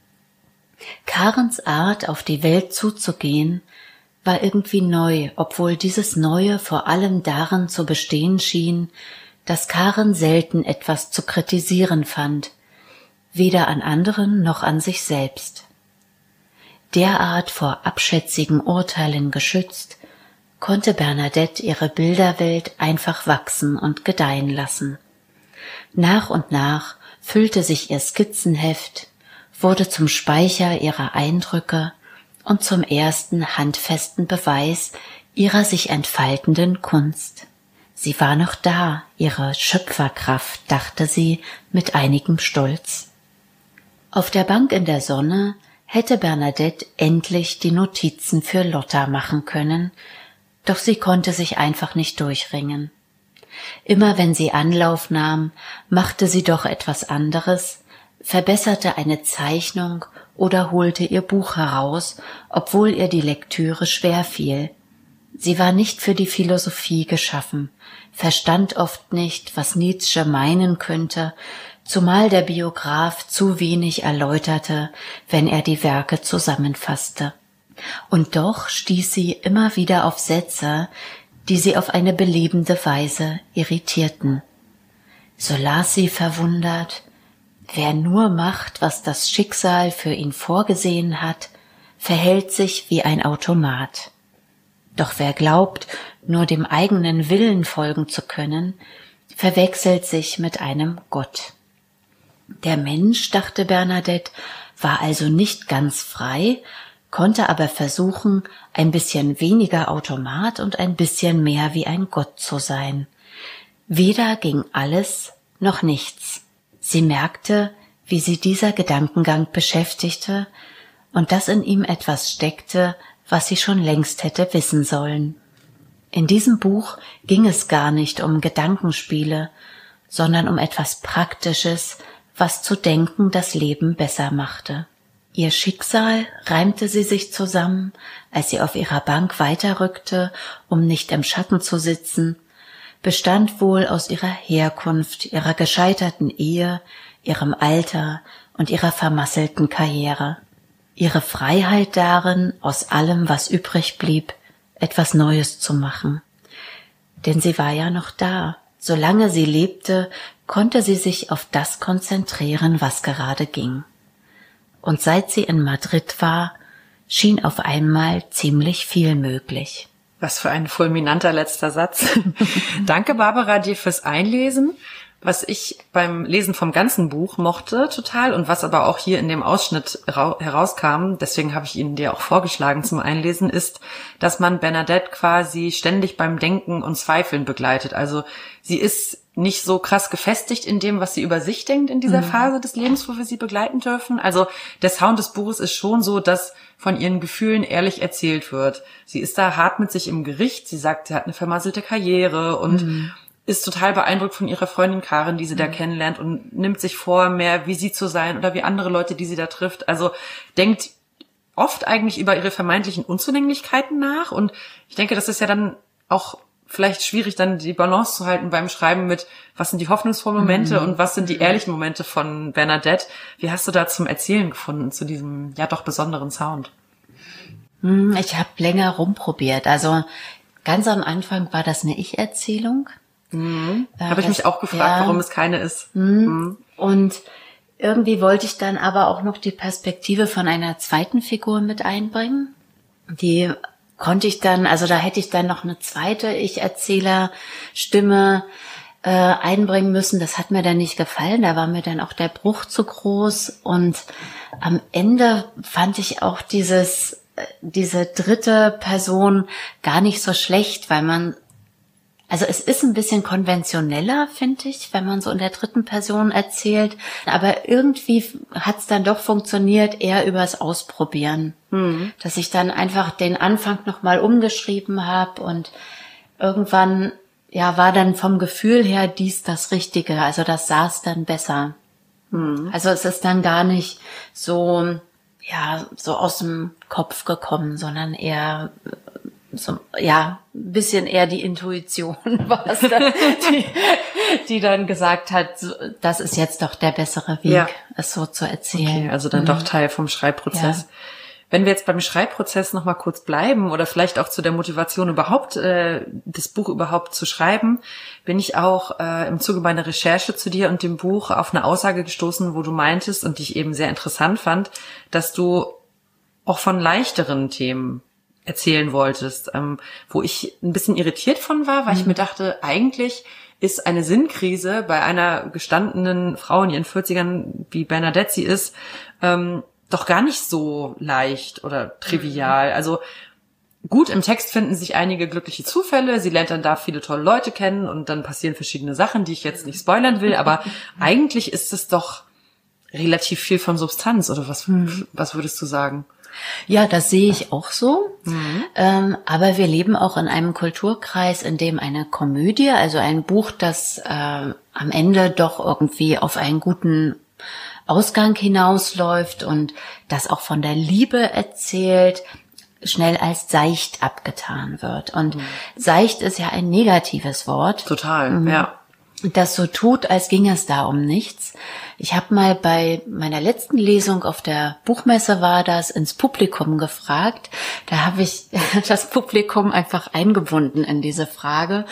Karens Art, auf die Welt zuzugehen, war irgendwie neu, obwohl dieses Neue vor allem darin zu bestehen schien, dass Karen selten etwas zu kritisieren fand, weder an anderen noch an sich selbst. Derart vor abschätzigen Urteilen geschützt, konnte Bernadette ihre Bilderwelt einfach wachsen und gedeihen lassen. Nach und nach füllte sich ihr Skizzenheft, wurde zum Speicher ihrer Eindrücke und zum ersten handfesten Beweis ihrer sich entfaltenden Kunst. Sie war noch da, ihre Schöpferkraft, dachte sie mit einigem Stolz. Auf der Bank in der Sonne hätte Bernadette endlich die Notizen für Lotta machen können, doch sie konnte sich einfach nicht durchringen. Immer wenn sie Anlauf nahm, machte sie doch etwas anderes, verbesserte eine Zeichnung oder holte ihr Buch heraus, obwohl ihr die Lektüre schwer fiel. Sie war nicht für die Philosophie geschaffen, verstand oft nicht, was Nietzsche meinen könnte, zumal der Biograf zu wenig erläuterte, wenn er die Werke zusammenfasste. Und doch stieß sie immer wieder auf Sätze, die sie auf eine belebende Weise irritierten. So las sie verwundert: Wer nur macht, was das Schicksal für ihn vorgesehen hat, verhält sich wie ein Automat. Doch wer glaubt, nur dem eigenen Willen folgen zu können, verwechselt sich mit einem Gott. Der Mensch, dachte Bernadette, war also nicht ganz frei, konnte aber versuchen, ein bisschen weniger Automat und ein bisschen mehr wie ein Gott zu sein. Weder ging alles noch nichts. Sie merkte, wie sie dieser Gedankengang beschäftigte und dass in ihm etwas steckte, was sie schon längst hätte wissen sollen. In diesem Buch ging es gar nicht um Gedankenspiele, sondern um etwas Praktisches, was zu denken das Leben besser machte. Ihr Schicksal reimte sie sich zusammen, als sie auf ihrer Bank weiterrückte, um nicht im Schatten zu sitzen, bestand wohl aus ihrer Herkunft, ihrer gescheiterten Ehe, ihrem Alter und ihrer vermasselten Karriere. Ihre Freiheit darin, aus allem, was übrig blieb, etwas Neues zu machen. Denn sie war ja noch da. Solange sie lebte, konnte sie sich auf das konzentrieren, was gerade ging. Und seit sie in Madrid war, schien auf einmal ziemlich viel möglich. Was für ein fulminanter letzter Satz. Danke, Barbara, dir fürs Einlesen. Was ich beim Lesen vom ganzen Buch mochte total und was aber auch hier in dem Ausschnitt herauskam, deswegen habe ich ihn dir auch vorgeschlagen zum Einlesen, ist, dass man Bernadette quasi ständig beim Denken und Zweifeln begleitet. Also sie ist nicht so krass gefestigt in dem, was sie über sich denkt in dieser mhm. Phase des Lebens, wo wir sie begleiten dürfen. Also der Sound des Buches ist schon so, dass von ihren Gefühlen ehrlich erzählt wird. Sie ist da hart mit sich im Gericht. Sie sagt, sie hat eine vermasselte Karriere und mhm. ist total beeindruckt von ihrer Freundin Karin, die sie mhm. da kennenlernt und nimmt sich vor, mehr wie sie zu sein oder wie andere Leute, die sie da trifft. Also denkt oft eigentlich über ihre vermeintlichen Unzulänglichkeiten nach. Und ich denke, das ist ja dann auch vielleicht schwierig, dann die Balance zu halten beim Schreiben mit, was sind die hoffnungsvollen Momente mhm. und was sind die ehrlichen Momente von Bernadette. Wie hast du da zum Erzählen gefunden, zu diesem ja doch besonderen Sound? Ich habe länger rumprobiert. Also ganz am Anfang war das eine Ich-Erzählung. Mhm. Äh, habe ich mich auch gefragt, ja, warum es keine ist. Mhm. Mhm. Und irgendwie wollte ich dann aber auch noch die Perspektive von einer zweiten Figur mit einbringen. Die konnte ich dann, also da hätte ich dann noch eine zweite Ich-Erzähler-Stimme äh, einbringen müssen. Das hat mir dann nicht gefallen. Da war mir dann auch der Bruch zu groß. Und am Ende fand ich auch dieses, diese dritte Person gar nicht so schlecht, weil man, also es ist ein bisschen konventioneller, finde ich, wenn man so in der dritten Person erzählt. Aber irgendwie hat es dann doch funktioniert, eher übers Ausprobieren. Mhm. Dass ich dann einfach den Anfang nochmal umgeschrieben habe und irgendwann, ja, war dann vom Gefühl her dies das Richtige. Also das saß dann besser. Mhm. Also es ist dann gar nicht so, ja, so aus dem Kopf gekommen, sondern eher so, ja, ein bisschen eher die Intuition war es dann, die, die dann gesagt hat, das ist jetzt doch der bessere Weg, ja, es so zu erzählen. Okay, also dann mhm. doch Teil vom Schreibprozess. Ja. Wenn wir jetzt beim Schreibprozess noch mal kurz bleiben oder vielleicht auch zu der Motivation überhaupt, äh, das Buch überhaupt zu schreiben, bin ich auch äh, im Zuge meiner Recherche zu dir und dem Buch auf eine Aussage gestoßen, wo du meintest und die ich eben sehr interessant fand, dass du auch von leichteren Themen erzählen wolltest, ähm, wo ich ein bisschen irritiert von war, weil mhm. ich mir dachte, eigentlich ist eine Sinnkrise bei einer gestandenen Frau in ihren vierzigern, wie Bernadette sie ist, ähm, doch gar nicht so leicht oder trivial. Mhm. Also gut, im Text finden sich einige glückliche Zufälle, sie lernt dann da viele tolle Leute kennen und dann passieren verschiedene Sachen, die ich jetzt nicht spoilern will, aber eigentlich ist es doch relativ viel von Substanz, oder was, mhm. was würdest du sagen? Ja, das sehe ich auch so. Mhm. Ähm, aber wir leben auch in einem Kulturkreis, in dem eine Komödie, also ein Buch, das äh, am Ende doch irgendwie auf einen guten Ausgang hinausläuft und das auch von der Liebe erzählt, schnell als seicht abgetan wird. Und mhm. seicht ist ja ein negatives Wort. Total, mhm. ja. Das so tut, als ginge es da um nichts. Ich habe mal bei meiner letzten Lesung auf der Buchmesse war das ins Publikum gefragt. Da habe ich das Publikum einfach eingebunden in diese Frage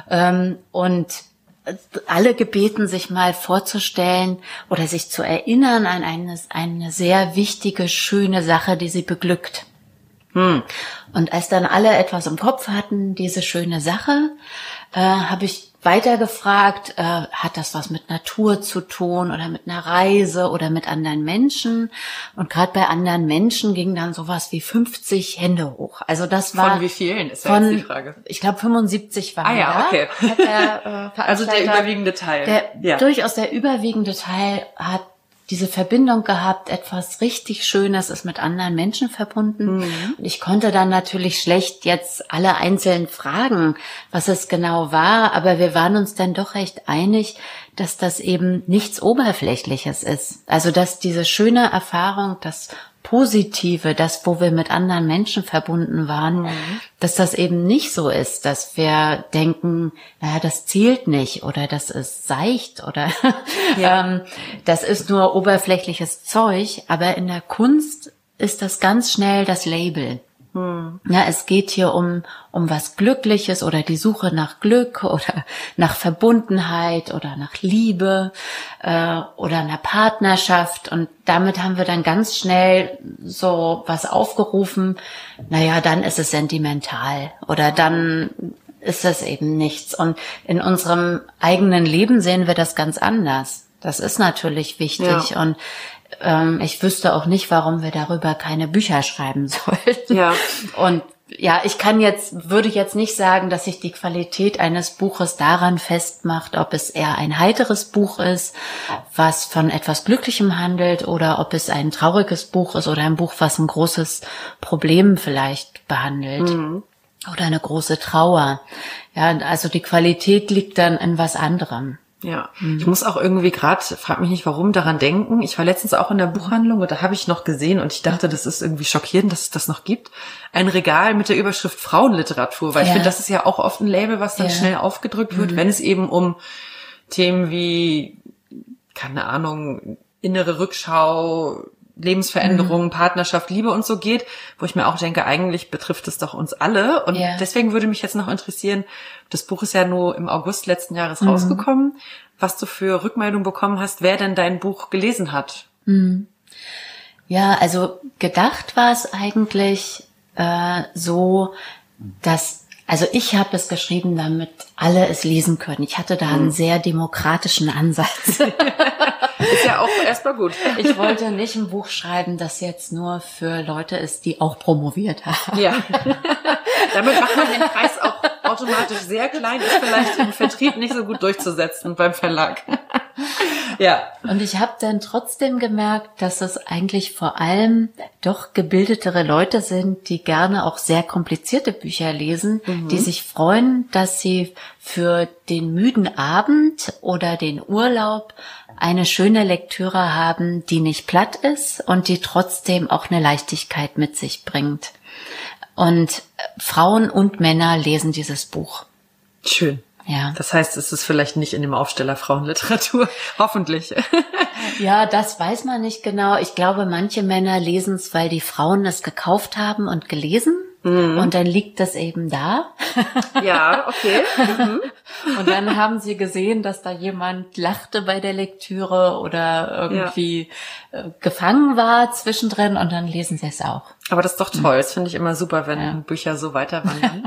und alle gebeten, sich mal vorzustellen oder sich zu erinnern an eine, eine sehr wichtige, schöne Sache, die sie beglückt. Hm. Und als dann alle etwas im Kopf hatten, diese schöne Sache, äh, habe ich weiter gefragt, äh, hat das was mit Natur zu tun oder mit einer Reise oder mit anderen Menschen? Und gerade bei anderen Menschen ging dann sowas wie fünfzig Hände hoch. Also das war von wie vielen ist ja jetzt die Frage? Ich glaube fünfundsiebzig waren ah, ja, da. Okay. Hat der, äh, also der überwiegende Teil. Der, ja. Durchaus der überwiegende Teil hat diese Verbindung gehabt, etwas richtig Schönes ist mit anderen Menschen verbunden. Mhm. Und ich konnte dann natürlich schlecht jetzt alle einzeln fragen, was es genau war, aber wir waren uns dann doch recht einig, dass das eben nichts Oberflächliches ist. Also dass diese schöne Erfahrung, das Positive, das, wo wir mit anderen Menschen verbunden waren, mhm. dass das eben nicht so ist, dass wir denken, naja, das zählt nicht oder das ist seicht oder ja. ähm, das ist nur oberflächliches Zeug, aber in der Kunst ist das ganz schnell das Label. Hm. Ja, es geht hier um um was Glückliches oder die Suche nach Glück oder nach Verbundenheit oder nach Liebe äh, oder einer Partnerschaft. Und damit haben wir dann ganz schnell so was aufgerufen. Naja, dann ist es sentimental oder dann ist es eben nichts. Und in unserem eigenen Leben sehen wir das ganz anders. Das ist natürlich wichtig. Ja. Und ähm, ich wüsste auch nicht, warum wir darüber keine Bücher schreiben sollten. Ja. Und ja, ich kann jetzt, würde jetzt nicht sagen, dass sich die Qualität eines Buches daran festmacht, ob es eher ein heiteres Buch ist, was von etwas Glücklichem handelt, oder ob es ein trauriges Buch ist oder ein Buch, was ein großes Problem vielleicht behandelt. Mhm. Oder eine große Trauer. Ja, also die Qualität liegt dann in was anderem. Ja, mhm. Ich muss auch irgendwie gerade, frag mich nicht warum, daran denken. Ich war letztens auch in der Buchhandlung und da habe ich noch gesehen und ich dachte, das ist irgendwie schockierend, dass es das noch gibt. Ein Regal mit der Überschrift Frauenliteratur, weil ja. ich finde, das ist ja auch oft ein Label, was dann ja. schnell aufgedrückt wird, mhm. wenn es eben um Themen wie, keine Ahnung, innere Rückschau, Lebensveränderung, mhm. Partnerschaft, Liebe und so geht, wo ich mir auch denke, eigentlich betrifft es doch uns alle. Und yeah. deswegen würde mich jetzt noch interessieren, das Buch ist ja nur im August letzten Jahres mhm. rausgekommen, was du für Rückmeldung bekommen hast, wer denn dein Buch gelesen hat. Mhm. Ja, also gedacht war es eigentlich äh, so, dass Also ich habe es geschrieben, damit alle es lesen können. Ich hatte da einen sehr demokratischen Ansatz. Ist ja auch erstmal gut. Ich wollte nicht ein Buch schreiben, das jetzt nur für Leute ist, die auch promoviert haben. Ja. Damit macht man den Preis auch automatisch sehr klein, ist vielleicht im Vertrieb nicht so gut durchzusetzen beim Verlag. Ja. Und ich habe dann trotzdem gemerkt, dass es eigentlich vor allem doch gebildetere Leute sind, die gerne auch sehr komplizierte Bücher lesen, mhm. die sich freuen, dass sie für den müden Abend oder den Urlaub eine schöne Lektüre haben, die nicht platt ist und die trotzdem auch eine Leichtigkeit mit sich bringt. Und Frauen und Männer lesen dieses Buch. Schön. Ja. Das heißt, es ist vielleicht nicht in dem Aufsteller Frauenliteratur. Hoffentlich. Ja, das weiß man nicht genau. Ich glaube, manche Männer lesen es, weil die Frauen es gekauft haben und gelesen. Mhm. Und dann liegt das eben da. Ja, okay. Mhm. Und dann haben sie gesehen, dass da jemand lachte bei der Lektüre oder irgendwie ja. gefangen war zwischendrin und dann lesen sie es auch. Aber das ist doch toll. Das finde ich immer super, wenn ja. Bücher so weiterwandern.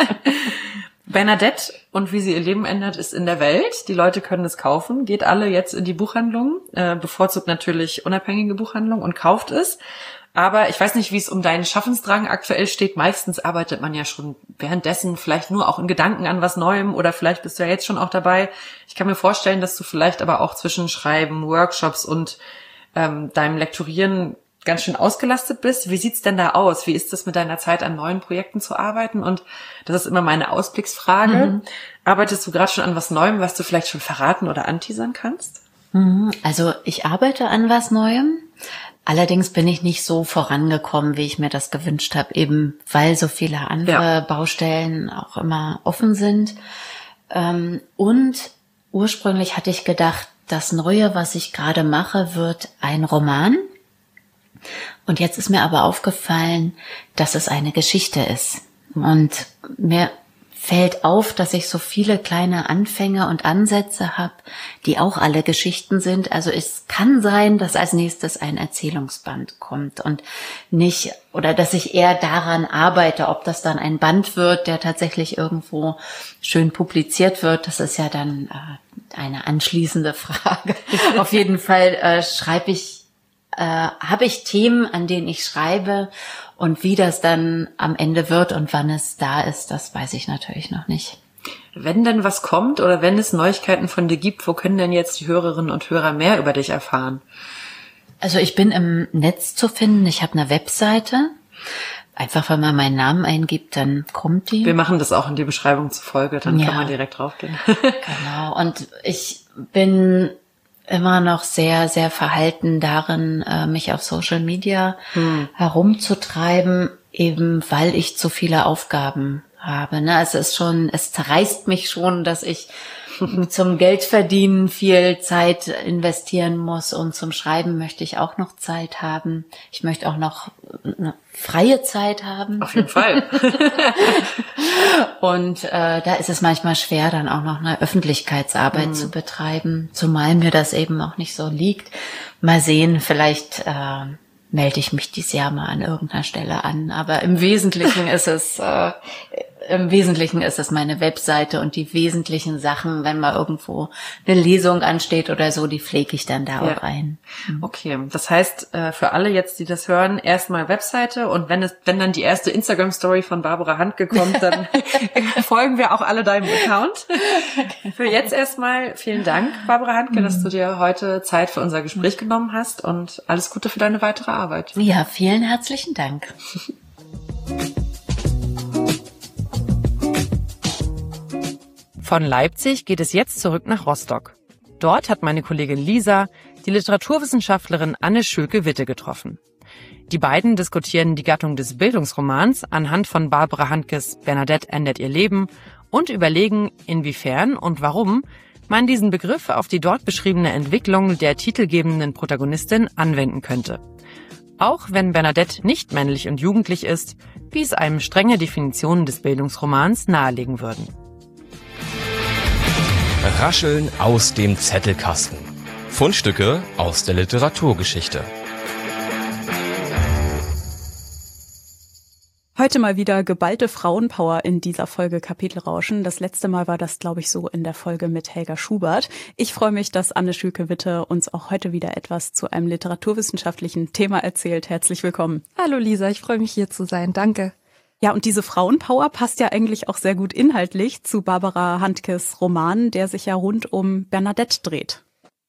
Bernadette und wie sie ihr Leben ändert, ist in der Welt. Die Leute können es kaufen. Geht alle jetzt in die Buchhandlung, äh, bevorzugt natürlich unabhängige Buchhandlung und kauft es. Aber ich weiß nicht, wie es um deinen Schaffensdrang aktuell steht. Meistens arbeitet man ja schon währenddessen vielleicht nur auch in Gedanken an was Neuem oder vielleicht bist du ja jetzt schon auch dabei. Ich kann mir vorstellen, dass du vielleicht aber auch zwischen Schreiben, Workshops und ähm, deinem Lektorieren ganz schön ausgelastet bist. Wie sieht's denn da aus? Wie ist es mit deiner Zeit an neuen Projekten zu arbeiten? Und das ist immer meine Ausblicksfrage. Mhm. Arbeitest du gerade schon an was Neuem, was du vielleicht schon verraten oder anteasern kannst? Also ich arbeite an was Neuem. Allerdings bin ich nicht so vorangekommen, wie ich mir das gewünscht habe, eben weil so viele andere ja. Baustellen auch immer offen sind. Und ursprünglich hatte ich gedacht, das Neue, was ich gerade mache, wird ein Roman. Und jetzt ist mir aber aufgefallen, dass es eine Geschichte ist. Und mir fällt auf, dass ich so viele kleine Anfänge und Ansätze habe, die auch alle Geschichten sind. Also es kann sein, dass als nächstes ein Erzählungsband kommt und nicht, oder dass ich eher daran arbeite, ob das dann ein Band wird, der tatsächlich irgendwo schön publiziert wird. Das ist ja dann äh, eine anschließende Frage. Auf jeden Fall äh, schreibe ich Äh, habe ich Themen, an denen ich schreibe, und wie das dann am Ende wird und wann es da ist, das weiß ich natürlich noch nicht. Wenn denn was kommt oder wenn es Neuigkeiten von dir gibt, wo können denn jetzt die Hörerinnen und Hörer mehr über dich erfahren? Also ich bin im Netz zu finden, ich habe eine Webseite. Einfach, wenn man meinen Namen eingibt, dann kommt die. Wir machen das auch in die Beschreibung zur Folge, dann ja. kann man direkt draufgehen. Genau, und ich bin immer noch sehr, sehr verhalten darin, mich auf Social Media hm. herumzutreiben, eben weil ich zu viele Aufgaben habe. Ne? Also es ist schon, es zerreißt mich schon, dass ich zum Geldverdienen viel Zeit investieren muss und zum Schreiben möchte ich auch noch Zeit haben. Ich möchte auch noch eine freie Zeit haben. Auf jeden Fall. Und äh, da ist es manchmal schwer, dann auch noch eine Öffentlichkeitsarbeit mhm. zu betreiben, zumal mir das eben auch nicht so liegt. Mal sehen, vielleicht äh, melde ich mich dieses Jahr mal an irgendeiner Stelle an. Aber im Wesentlichen ist es äh, im Wesentlichen ist es meine Webseite und die wesentlichen Sachen, wenn mal irgendwo eine Lesung ansteht oder so, die pflege ich dann da ja. auch rein. Mhm. Okay, das heißt äh, für alle jetzt, die das hören, erstmal Webseite und wenn es wenn dann die erste Instagram-Story von Barbara Handke kommt, dann folgen wir auch alle deinem Account. Für jetzt erstmal vielen Dank, Barbara Handke, mhm. dass du dir heute Zeit für unser Gespräch genommen hast und alles Gute für deine weitere Arbeit. Ja, vielen herzlichen Dank. Von Leipzig geht es jetzt zurück nach Rostock. Dort hat meine Kollegin Lisa die Literaturwissenschaftlerin Anne Schülke-Witte getroffen. Die beiden diskutieren die Gattung des Bildungsromans anhand von Barbara Handkes Bernadette ändert ihr Leben und überlegen, inwiefern und warum man diesen Begriff auf die dort beschriebene Entwicklung der titelgebenden Protagonistin anwenden könnte. Auch wenn Bernadette nicht männlich und jugendlich ist, wie es einem strenge Definitionen des Bildungsromans nahelegen würden. Rascheln aus dem Zettelkasten. Fundstücke aus der Literaturgeschichte. Heute mal wieder geballte Frauenpower in dieser Folge Kapitelrauschen. Das letzte Mal war das, glaube ich, so in der Folge mit Helga Schubert. Ich freue mich, dass Anne Schülke-Witte uns auch heute wieder etwas zu einem literaturwissenschaftlichen Thema erzählt. Herzlich willkommen. Hallo Lisa, ich freue mich hier zu sein. Danke. Ja, und diese Frauenpower passt ja eigentlich auch sehr gut inhaltlich zu Barbara Handkes Roman, der sich ja rund um Bernadette dreht.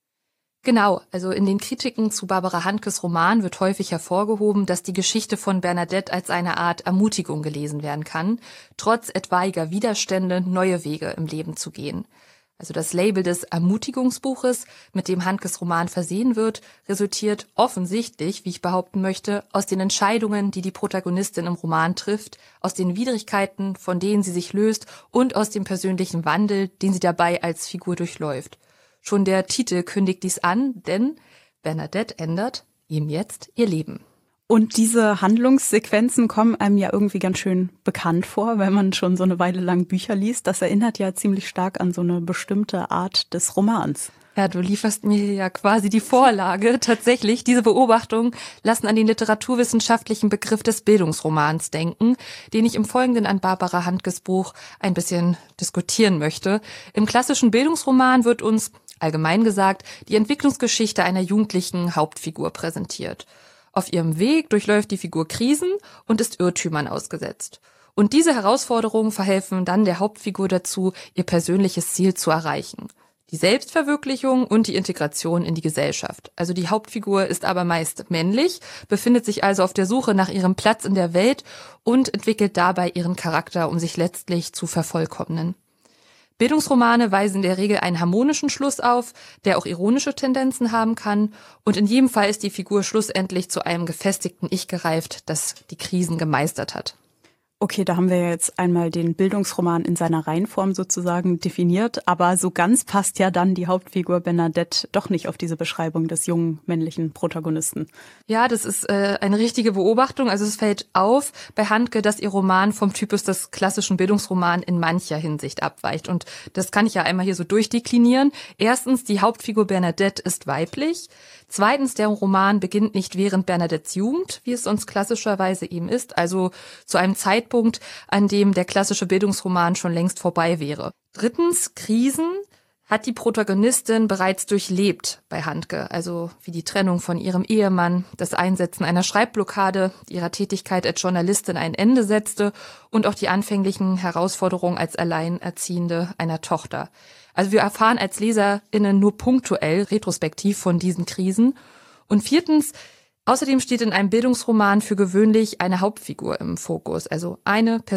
Genau, also in den Kritiken zu Barbara Handkes Roman wird häufig hervorgehoben, dass die Geschichte von Bernadette als eine Art Ermutigung gelesen werden kann, trotz etwaiger Widerstände neue Wege im Leben zu gehen. Also das Label des Ermutigungsbuches, mit dem Handkes Roman versehen wird, resultiert offensichtlich, wie ich behaupten möchte, aus den Entscheidungen, die die Protagonistin im Roman trifft, aus den Widrigkeiten, von denen sie sich löst und aus dem persönlichen Wandel, den sie dabei als Figur durchläuft. Schon der Titel kündigt dies an, denn Bernadette ändert ihm jetzt ihr Leben. Und diese Handlungssequenzen kommen einem ja irgendwie ganz schön bekannt vor, wenn man schon so eine Weile lang Bücher liest. Das erinnert ja ziemlich stark an so eine bestimmte Art des Romans. Ja, du lieferst mir ja quasi die Vorlage. Tatsächlich, diese Beobachtungen lassen an den literaturwissenschaftlichen Begriff des Bildungsromans denken, den ich im Folgenden an Barbara Handkes Buch ein bisschen diskutieren möchte. Im klassischen Bildungsroman wird uns, allgemein gesagt, die Entwicklungsgeschichte einer jugendlichen Hauptfigur präsentiert. Auf ihrem Weg durchläuft die Figur Krisen und ist Irrtümern ausgesetzt. Und diese Herausforderungen verhelfen dann der Hauptfigur dazu, ihr persönliches Ziel zu erreichen. Die Selbstverwirklichung und die Integration in die Gesellschaft. Also die Hauptfigur ist aber meist männlich, befindet sich also auf der Suche nach ihrem Platz in der Welt und entwickelt dabei ihren Charakter, um sich letztlich zu vervollkommnen. Bildungsromane weisen in der Regel einen harmonischen Schluss auf, der auch ironische Tendenzen haben kann. Und in jedem Fall ist die Figur schlussendlich zu einem gefestigten Ich gereift, das die Krisen gemeistert hat. Okay, da haben wir jetzt einmal den Bildungsroman in seiner Reihenform sozusagen definiert, aber so ganz passt ja dann die Hauptfigur Bernadette doch nicht auf diese Beschreibung des jungen männlichen Protagonisten. Ja, das ist äh, eine richtige Beobachtung. Also es fällt auf bei Handke, dass ihr Roman vom Typus des klassischen Bildungsromans in mancher Hinsicht abweicht. Und das kann ich ja einmal hier so durchdeklinieren. Erstens, die Hauptfigur Bernadette ist weiblich. Zweitens, der Roman beginnt nicht während Bernadettes Jugend, wie es sonst klassischerweise eben ist, also zu einem Zeitpunkt, an dem der klassische Bildungsroman schon längst vorbei wäre. Drittens, Krisen hat die Protagonistin bereits durchlebt bei Handke, also wie die Trennung von ihrem Ehemann, das Einsetzen einer Schreibblockade, die ihrer Tätigkeit als Journalistin ein Ende setzte und auch die anfänglichen Herausforderungen als Alleinerziehende einer Tochter. Also wir erfahren als LeserInnen nur punktuell, retrospektiv von diesen Krisen. Und viertens, außerdem steht in einem Bildungsroman für gewöhnlich eine Hauptfigur im Fokus, also eine Person.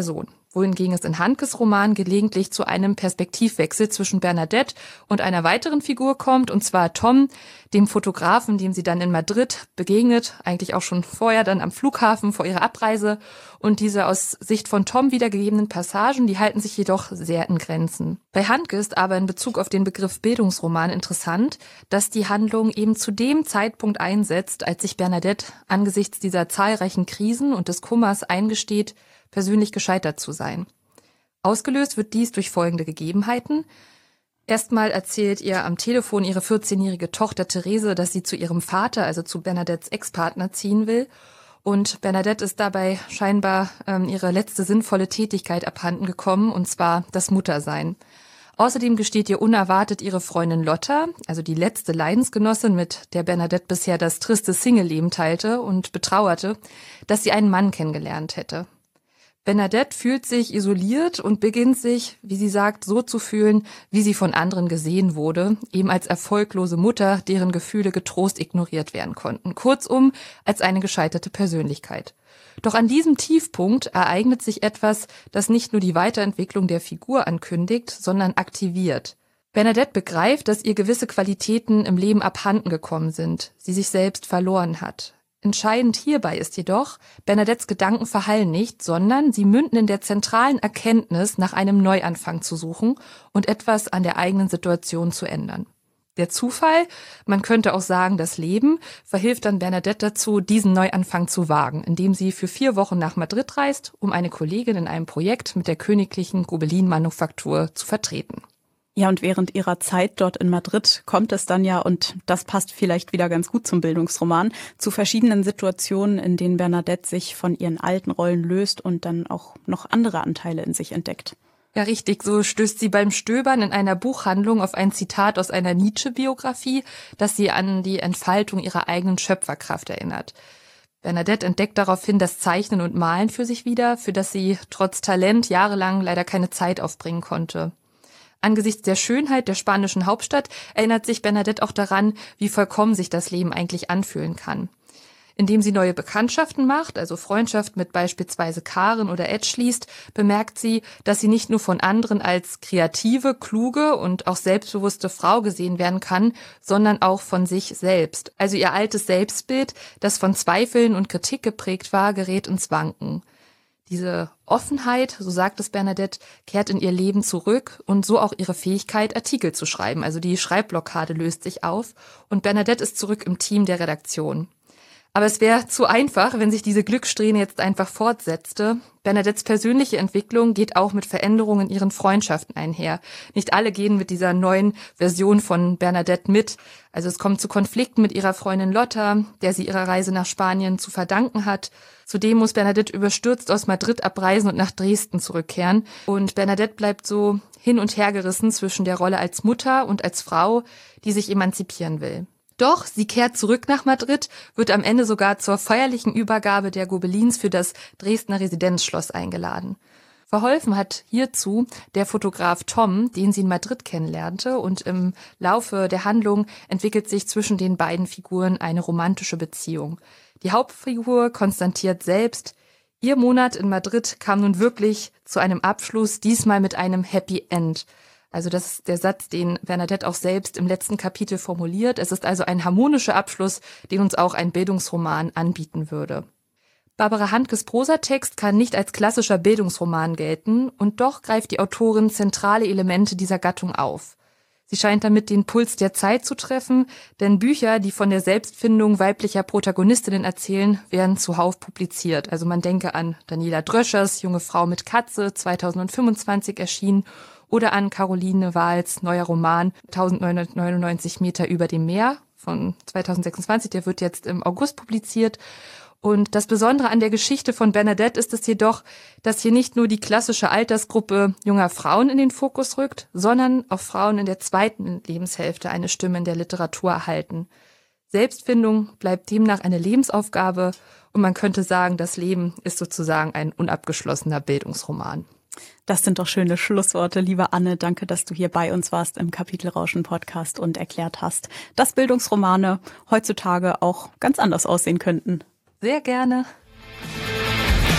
wohingegen es in Handkes Roman gelegentlich zu einem Perspektivwechsel zwischen Bernadette und einer weiteren Figur kommt, und zwar Tom, dem Fotografen, dem sie dann in Madrid begegnet, eigentlich auch schon vorher dann am Flughafen vor ihrer Abreise. Und diese aus Sicht von Tom wiedergegebenen Passagen, die halten sich jedoch sehr in Grenzen. Bei Handke ist aber in Bezug auf den Begriff Bildungsroman interessant, dass die Handlung eben zu dem Zeitpunkt einsetzt, als sich Bernadette angesichts dieser zahlreichen Krisen und des Kummers eingesteht, persönlich gescheitert zu sein. Ausgelöst wird dies durch folgende Gegebenheiten. Erstmal erzählt ihr am Telefon ihre vierzehnjährige Tochter Therese, dass sie zu ihrem Vater, also zu Bernadettes Ex-Partner, ziehen will. Und Bernadette ist dabei scheinbar ähm, ihre letzte sinnvolle Tätigkeit abhanden gekommen, und zwar das Muttersein. Außerdem gesteht ihr unerwartet ihre Freundin Lotta, also die letzte Leidensgenossin, mit der Bernadette bisher das triste Single-Leben teilte und betrauerte, dass sie einen Mann kennengelernt hätte. Bernadette fühlt sich isoliert und beginnt sich, wie sie sagt, so zu fühlen, wie sie von anderen gesehen wurde, eben als erfolglose Mutter, deren Gefühle getrost ignoriert werden konnten. Kurzum, als eine gescheiterte Persönlichkeit. Doch an diesem Tiefpunkt ereignet sich etwas, das nicht nur die Weiterentwicklung der Figur ankündigt, sondern aktiviert. Bernadette begreift, dass ihr gewisse Qualitäten im Leben abhanden gekommen sind, sie sich selbst verloren hat. Entscheidend hierbei ist jedoch, Bernadettes Gedanken verhallen nicht, sondern sie münden in der zentralen Erkenntnis, nach einem Neuanfang zu suchen und etwas an der eigenen Situation zu ändern. Der Zufall, man könnte auch sagen das Leben, verhilft dann Bernadette dazu, diesen Neuanfang zu wagen, indem sie für vier Wochen nach Madrid reist, um eine Kollegin in einem Projekt mit der königlichen Gobelin-Manufaktur zu vertreten. Ja, und während ihrer Zeit dort in Madrid kommt es dann ja, und das passt vielleicht wieder ganz gut zum Bildungsroman, zu verschiedenen Situationen, in denen Bernadette sich von ihren alten Rollen löst und dann auch noch andere Anteile in sich entdeckt. Ja, richtig. So stößt sie beim Stöbern in einer Buchhandlung auf ein Zitat aus einer Nietzsche-Biografie, das sie an die Entfaltung ihrer eigenen Schöpferkraft erinnert. Bernadette entdeckt daraufhin das Zeichnen und Malen für sich wieder, für das sie trotz Talent jahrelang leider keine Zeit aufbringen konnte. Angesichts der Schönheit der spanischen Hauptstadt erinnert sich Bernadette auch daran, wie vollkommen sich das Leben eigentlich anfühlen kann. Indem sie neue Bekanntschaften macht, also Freundschaft mit beispielsweise Karen oder Ed schließt, bemerkt sie, dass sie nicht nur von anderen als kreative, kluge und auch selbstbewusste Frau gesehen werden kann, sondern auch von sich selbst. Also ihr altes Selbstbild, das von Zweifeln und Kritik geprägt war, gerät ins Wanken. Diese Offenheit, so sagt es Bernadette, kehrt in ihr Leben zurück und so auch ihre Fähigkeit, Artikel zu schreiben. Also die Schreibblockade löst sich auf und Bernadette ist zurück im Team der Redaktion. Aber es wäre zu einfach, wenn sich diese Glückssträhne jetzt einfach fortsetzte. Bernadettes persönliche Entwicklung geht auch mit Veränderungen in ihren Freundschaften einher. Nicht alle gehen mit dieser neuen Version von Bernadette mit. Also es kommt zu Konflikten mit ihrer Freundin Lotta, der sie ihre Reise nach Spanien zu verdanken hat. Zudem muss Bernadette überstürzt aus Madrid abreisen und nach Dresden zurückkehren. Und Bernadette bleibt so hin und her gerissen zwischen der Rolle als Mutter und als Frau, die sich emanzipieren will. Doch sie kehrt zurück nach Madrid, wird am Ende sogar zur feierlichen Übergabe der Gobelins für das Dresdner Residenzschloss eingeladen. Verholfen hat hierzu der Fotograf Tom, den sie in Madrid kennenlernte, und im Laufe der Handlung entwickelt sich zwischen den beiden Figuren eine romantische Beziehung. Die Hauptfigur konstatiert selbst, ihr Monat in Madrid kam nun wirklich zu einem Abschluss, diesmal mit einem Happy End. Also das ist der Satz, den Bernadette auch selbst im letzten Kapitel formuliert. Es ist also ein harmonischer Abschluss, den uns auch ein Bildungsroman anbieten würde. Barbara Handkes Prosatext kann nicht als klassischer Bildungsroman gelten, und doch greift die Autorin zentrale Elemente dieser Gattung auf. Sie scheint damit den Puls der Zeit zu treffen, denn Bücher, die von der Selbstfindung weiblicher Protagonistinnen erzählen, werden zuhauf publiziert. Also man denke an Daniela Dröschers Junge Frau mit Katze, zweitausendfünfundzwanzig erschienen, oder an Caroline Wahls neuer Roman neunzehnhundertneunundneunzig Meter über dem Meer von zweitausendsechsundzwanzig, der wird jetzt im August publiziert. Und das Besondere an der Geschichte von Bernadette ist es jedoch, dass hier nicht nur die klassische Altersgruppe junger Frauen in den Fokus rückt, sondern auch Frauen in der zweiten Lebenshälfte eine Stimme in der Literatur erhalten. Selbstfindung bleibt demnach eine Lebensaufgabe und man könnte sagen, das Leben ist sozusagen ein unabgeschlossener Bildungsroman. Das sind doch schöne Schlussworte, liebe Anne. Danke, dass du hier bei uns warst im Kapitelrauschen-Podcast und erklärt hast, dass Bildungsromane heutzutage auch ganz anders aussehen könnten. Sehr gerne.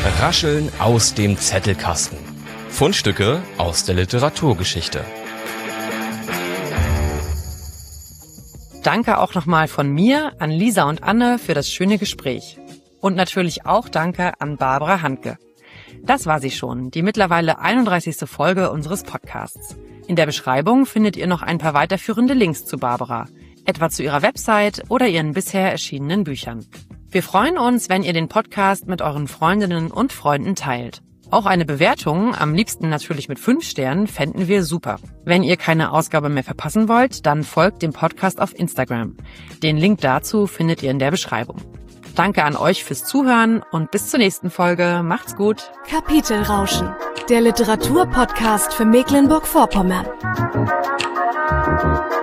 Rascheln aus dem Zettelkasten. Fundstücke aus der Literaturgeschichte. Danke auch nochmal von mir an Lisa und Anne für das schöne Gespräch. Und natürlich auch danke an Barbara Handke. Das war sie schon, die mittlerweile einunddreißigste Folge unseres Podcasts. In der Beschreibung findet ihr noch ein paar weiterführende Links zu Barbara, etwa zu ihrer Website oder ihren bisher erschienenen Büchern. Wir freuen uns, wenn ihr den Podcast mit euren Freundinnen und Freunden teilt. Auch eine Bewertung, am liebsten natürlich mit fünf Sternen, fänden wir super. Wenn ihr keine Ausgabe mehr verpassen wollt, dann folgt dem Podcast auf Instagram. Den Link dazu findet ihr in der Beschreibung. Danke an euch fürs Zuhören und bis zur nächsten Folge. Macht's gut. Kapitelrauschen, der Literaturpodcast für Mecklenburg-Vorpommern.